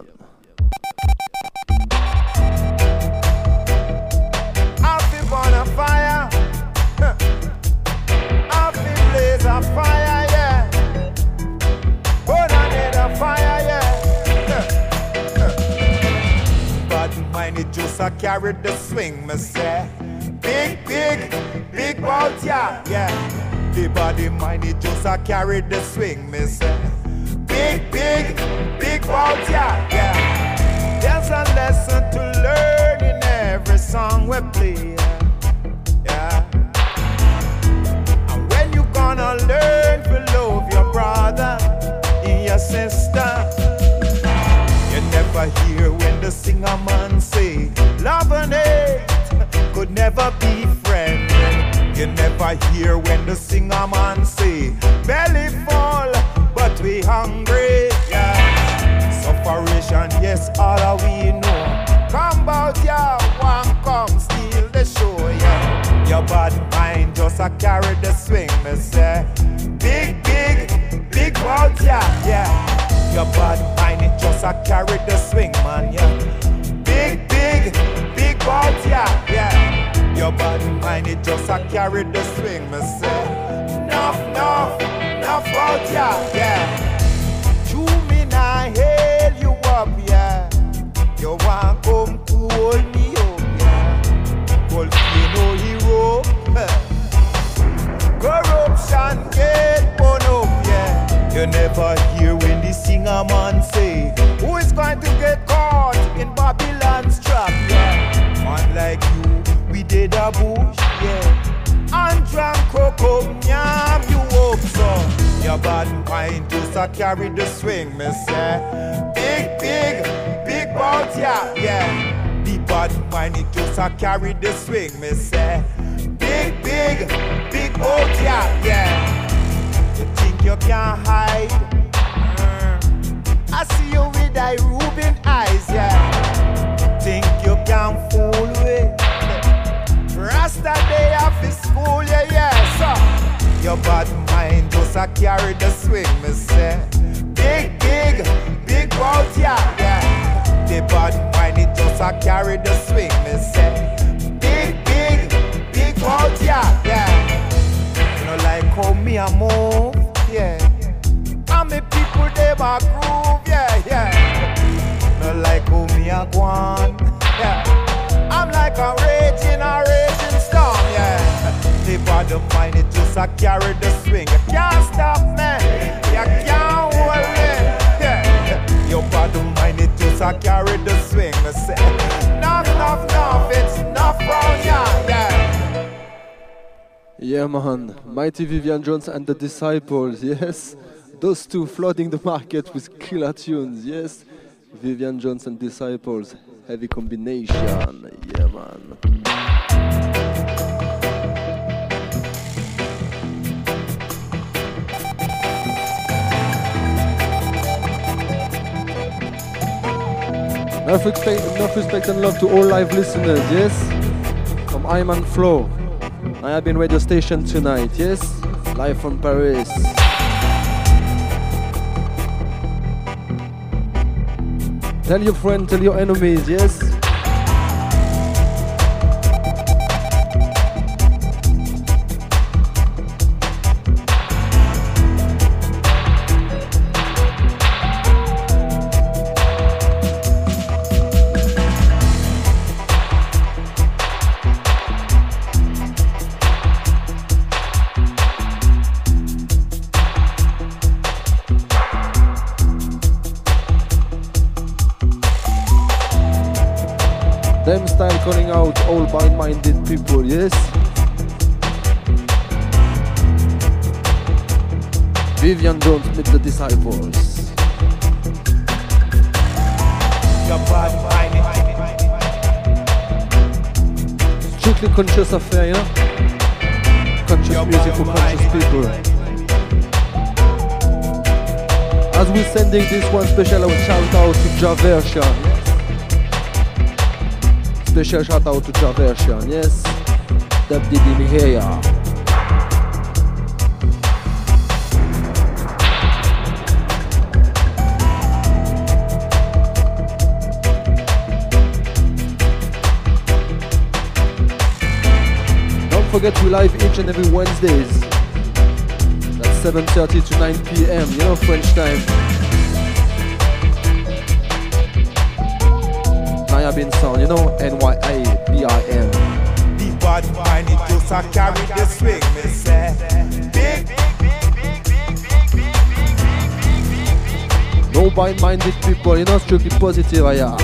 I'll be on a fire. I'll be blaze a fire, yeah. Burn on it a fire, yeah. But mine it just a carry the swing, me say. Big, big, big bout, yeah, yeah. The body mine it just a carry the swing, me say. Big, big, big bout, yeah, yeah. There's a lesson to learn in every song we play, yeah. And when you gonna learn to love your brother and your sister, you never hear when the singer man say, love and hate could never be friends. You never hear when the singer man say, belly full, but we hungry, yeah. Sufferation, yes, all of we know. Come out, yeah, one come steal the show, yeah. Your bad mind just a carry the swing, me say. Big, big, big bout, yeah, yeah. Your bad mind it just a carry the swing, man, yeah. Big, big, big bout, yeah, yeah. Your bad mind it just a carry the swing, me say. Enough, enough, enough bout, yeah, yeah. You me nah hail you up, yeah. You want come cool me up, yeah. Cause you no hero. Corruption get burn up, yeah. You never hear when the singer man say, who is going to get caught in Babylon's trap, yeah. Man like you, we did a bush, yeah. And drank cocoa, yam you up, so. Your bad mind just a carry the swing, me say. Big, big, big bout, yeah, yeah. The bad mind it just a carry the swing, me say. Big, big, big bout, yeah, yeah. You think you can hide? Mm. I see you with thy Reuben eyes, yeah. Think you can fool with? Rasta day after school, yeah, yeah, so. Your bad mind just a carry the swing, me say. Big, big, big bout, yeah, yeah. The bad mind it just a carry the swing, me say. Big, big, big bout, yeah, yeah. You know like how me a move, yeah. And me people they a groove, yeah, yeah. You know like how me a go on, yeah. I'm like a raging, a raging storm, yeah. The body mind it just a carry the swing. You can't stop me, you can't hold me, yeah. Your body mind it just a carry the swing. I say, enough, enough, enough, it's enough round, yeah, yeah. Yeah, man. Mighty Vivian Jones and the Disciples, yes. Those two flooding the market with killer tunes, yes. Vivian Jones and Disciples, heavy combination, yeah, man. Enough respect, enough respect and love to all live listeners, yes? From Iman Flow, Naya Bin Radio Station tonight, yes? Live from Paris. Tell your friend, tell your enemies, yes? Them style calling out all bad-minded people, yes? Vivian Jones with the Disciples. Strictly conscious affair, you know? conscious music for conscious people. As we're sending this one special shout out to Javersion. Special shout out to Javersion, yes. Dub did in here. Don't forget we live each and every Wednesdays. That's seven thirty to nine p m, you know, French time. Naya Bin sound, you know, N Y A B I N. The bad mind, it just a carry the swing, me say. Big, no bind-minded people, you know, strictly positive, I am.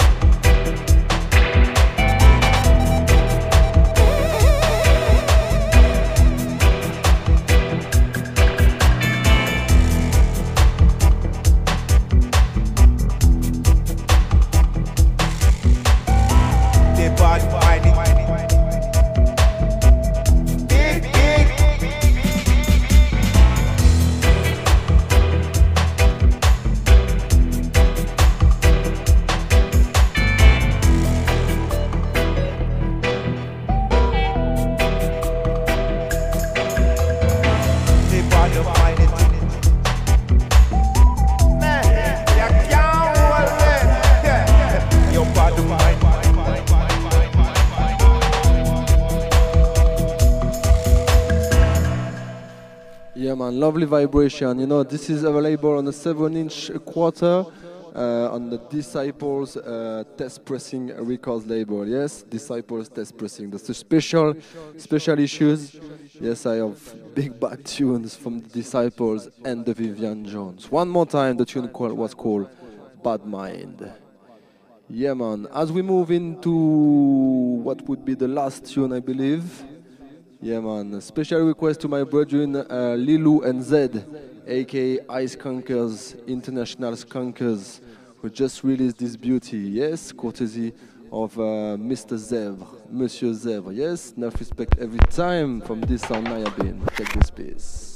Lovely vibration, you know, this is available on a seven inch quarter uh, on the Disciples uh, Test Pressing Records label. Yes, Disciples Test Pressing. That's the special, special issues. Yes, I have big bad tunes from the Disciples and the Vivian Jones. One more time, the tune called, was called Bad Mind. Yeah, man. As we move into what would be the last tune, I believe. Yeah, man. Special request to my brethren uh, Lilu and Zed, aka Ice Skunkers, International Skunkers, who just released this beauty. Yes, courtesy of uh, Mister Zevre, Monsieur Zevre. Yes, enough respect every time from this on Naya Bin. Check this piece.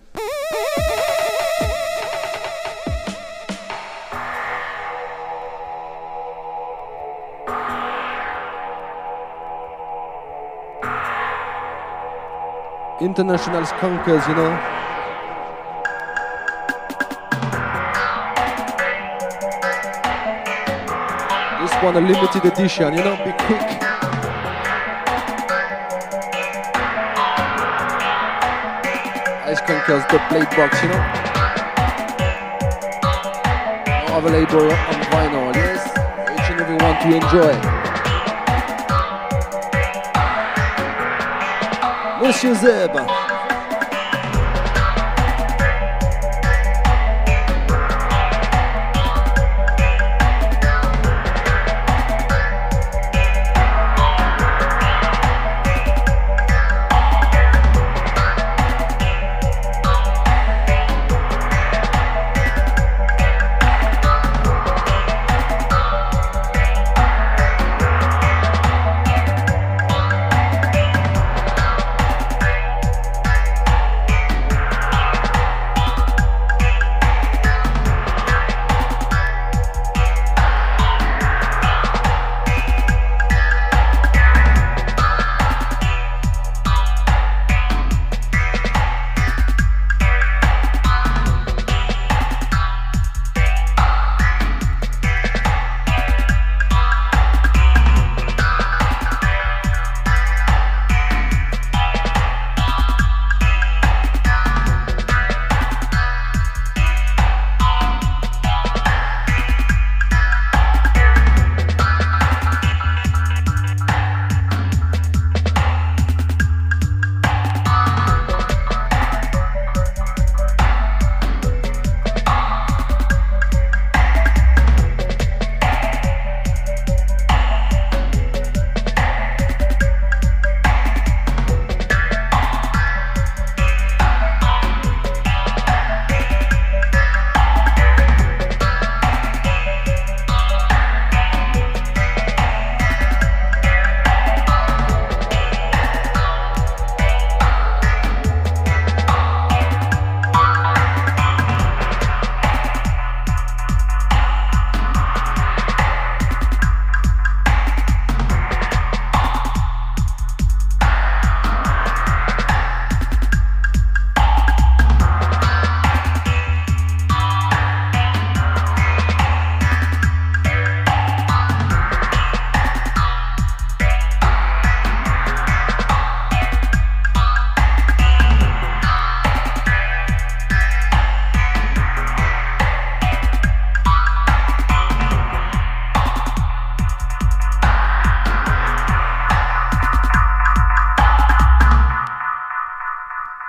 International Skunkers, you know. This one a limited edition, you know, be quick. Ice Skunkers, the blade box, you know. Now available on vinyl, yes. Each and every one to enjoy. Monsieur Zeb.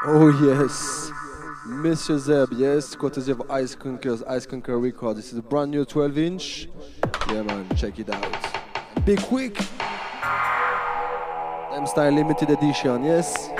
Oh yes, Monsieur Zeb, yes, courtesy of Ice Conquer's Ice Conquer record. This is a brand new twelve inch. Yeah man, check it out. Be quick. M Style limited edition, yes.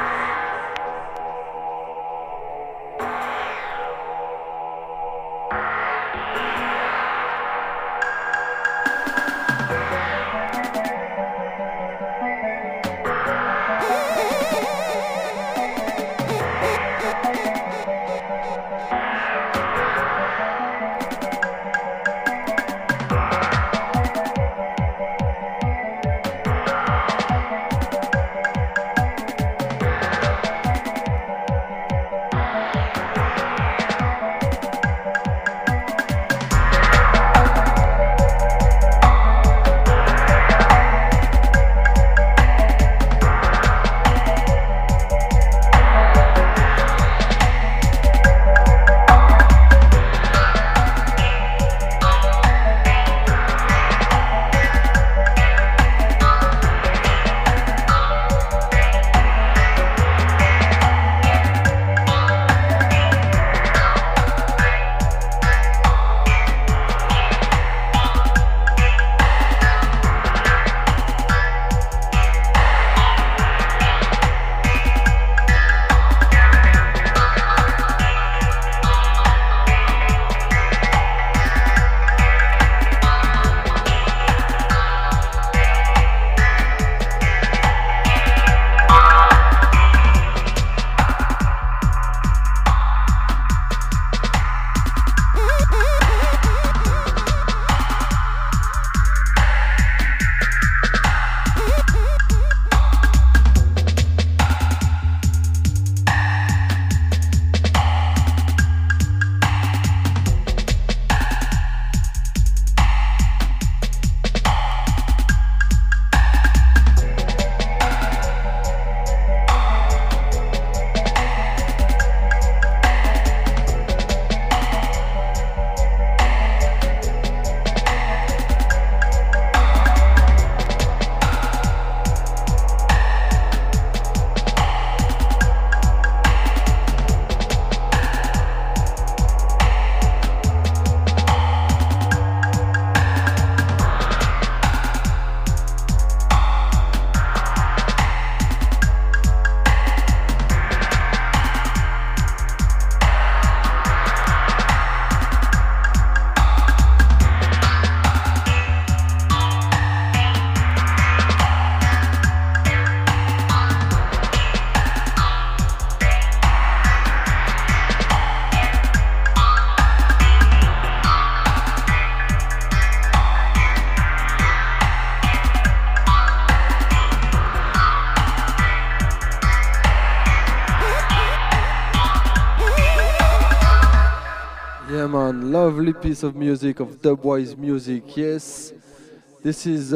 Yeah, man, lovely piece of music, of dubwise music, yes. This is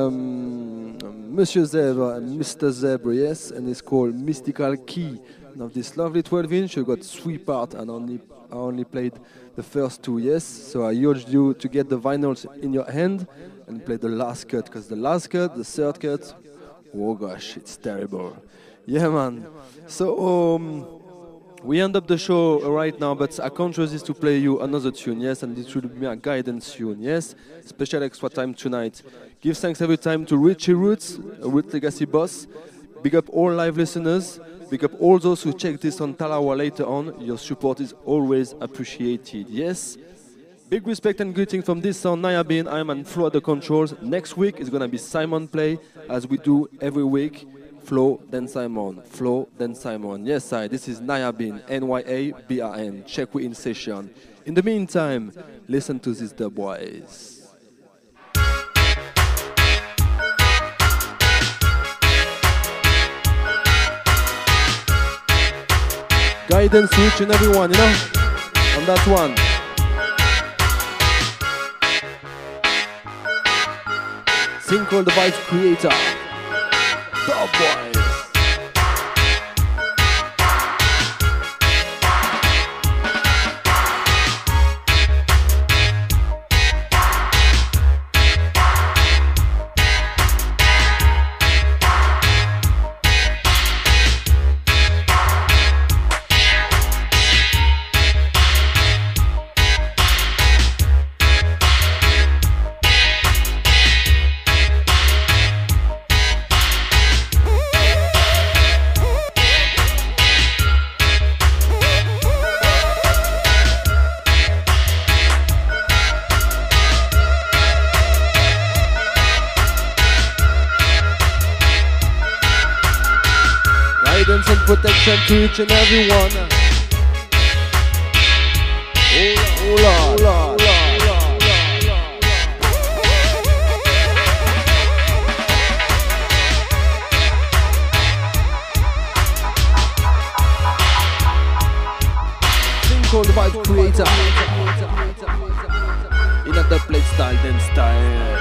um, Monsieur Zebra and Mister Zebra, yes, and it's called Mystical Key. Now this lovely twelve inch, you got three parts and only, I only played the first two, yes. So I urge you to get the vinyls in your hand and play the last cut, because the last cut, the third cut, oh gosh, it's terrible. Yeah, man. So, um, we end up the show right now, but I can't resist to play you another tune, yes, and this will be a guidance tune, yes. Special extra time tonight. Give thanks every time to Richie Roots, a Root Legacy boss. Big up all live listeners. Big up all those who check this on Talawa later on. Your support is always appreciated, yes. Big respect and greeting from this sound, Naya Bean. I'm on Flo at the controls. Next week is gonna be Simon Play, as we do every week. Flo, then Simon. Flo, then Simon. Yes, I. This is Naya Bean, N Y A B R N. Check we in session. In the meantime, listen to this dubwise. Guidance to each and everyone, you know, on that one. Thing called the Vibe Creator. Dubwise. Guidance and protection to each and every one. Oh Lord, oh Lord, oh Lord. Called the Vibe Creator. In a dub plate style, then style.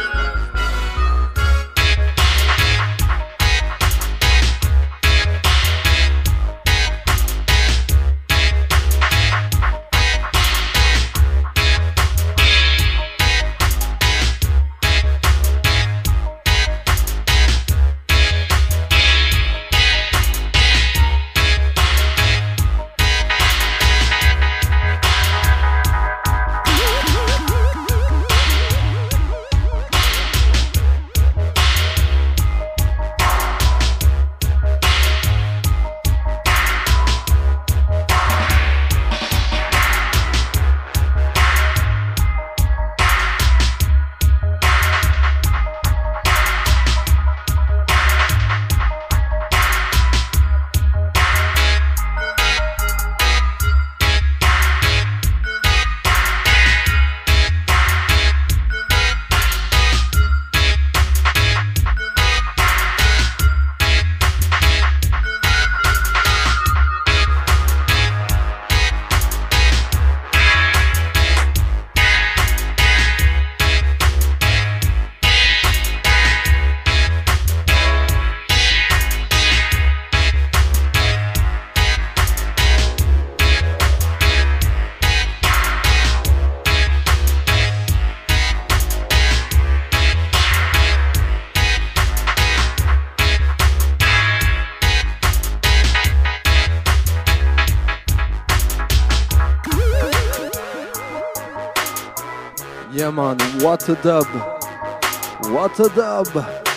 Yeah man, what a dub. What a dub.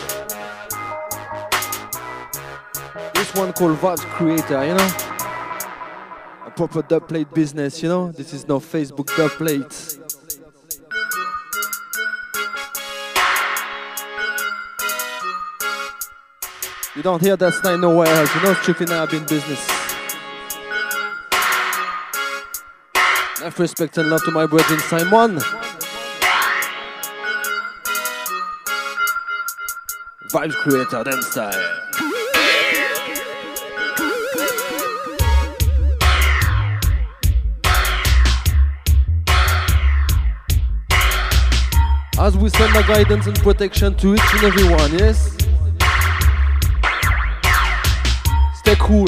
This one called Vibes Creator, you know? A proper dub plate business, you know? This is no Facebook dub plate. You don't hear that style nowhere else, you know? Strictly Nayabin business. Enough respect and love to my brethren Simon. Vibes Creator, them style. As we send the guidance and protection to each and every one, yes? Stay cool.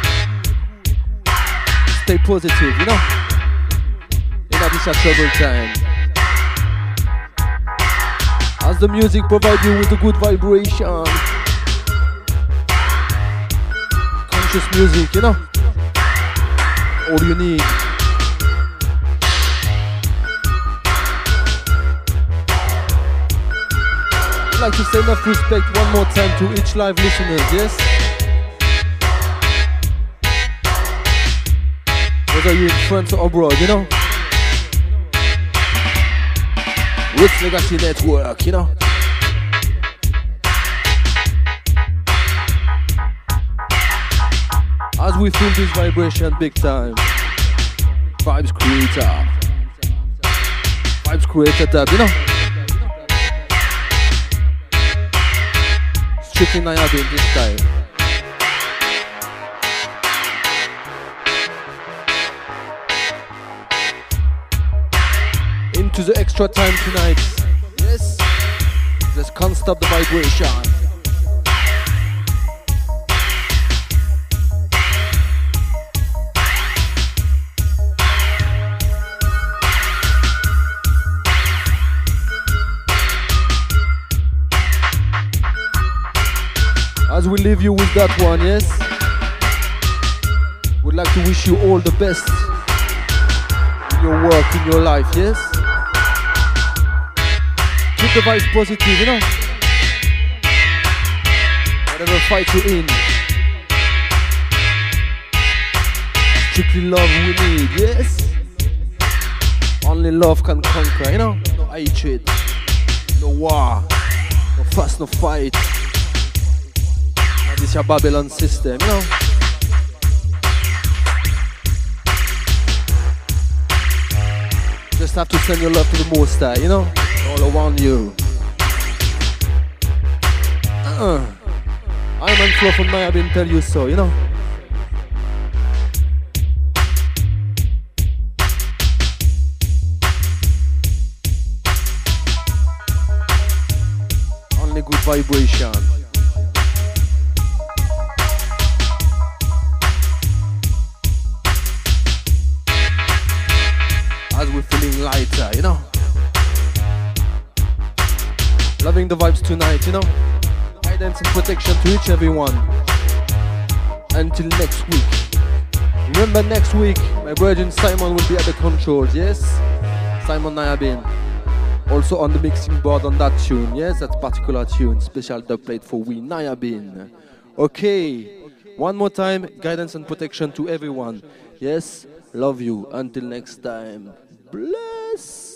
Stay positive, you know? In a this a trouble time. As the music provides you with a good vibration. Conscious music, you know? All you need. I'd like to say enough respect one more time to each live listeners, yes? Whether you're in France or abroad, you know? Roots Legacy Network, you know? As we feel this vibration big time. Vibes Creator. Vibes Creator tab, you know? Strictly Nayabin this time. Into the extra time tonight. Yes. Let's can't stop the vibration. As we leave you with that one, yes? We'd like to wish you all the best in your work, in your life, yes? Keep the vibes positive, you know? Whatever fight you're in. Strictly love we need, yes? Only love can conquer, you know? No hatred, no war, no fuss, no fight. This is your Babylon system, you know? just have to send your love to the Most High, you know, all around you. Uh-uh. I'm on floor from Naya Bin tell you so, you know. Only good vibration. As we're feeling lighter, you know. Loving the vibes tonight, you know. Guidance and protection to each everyone. Until next week. Remember next week, my virgin Simon will be at the controls, yes? Simon Nayabin. Also on the mixing board on that tune, yes? That particular tune. Special dub plate for we Nayabin. Okay. One more time, guidance and protection to everyone. Yes? Love you. Until next time. Bless.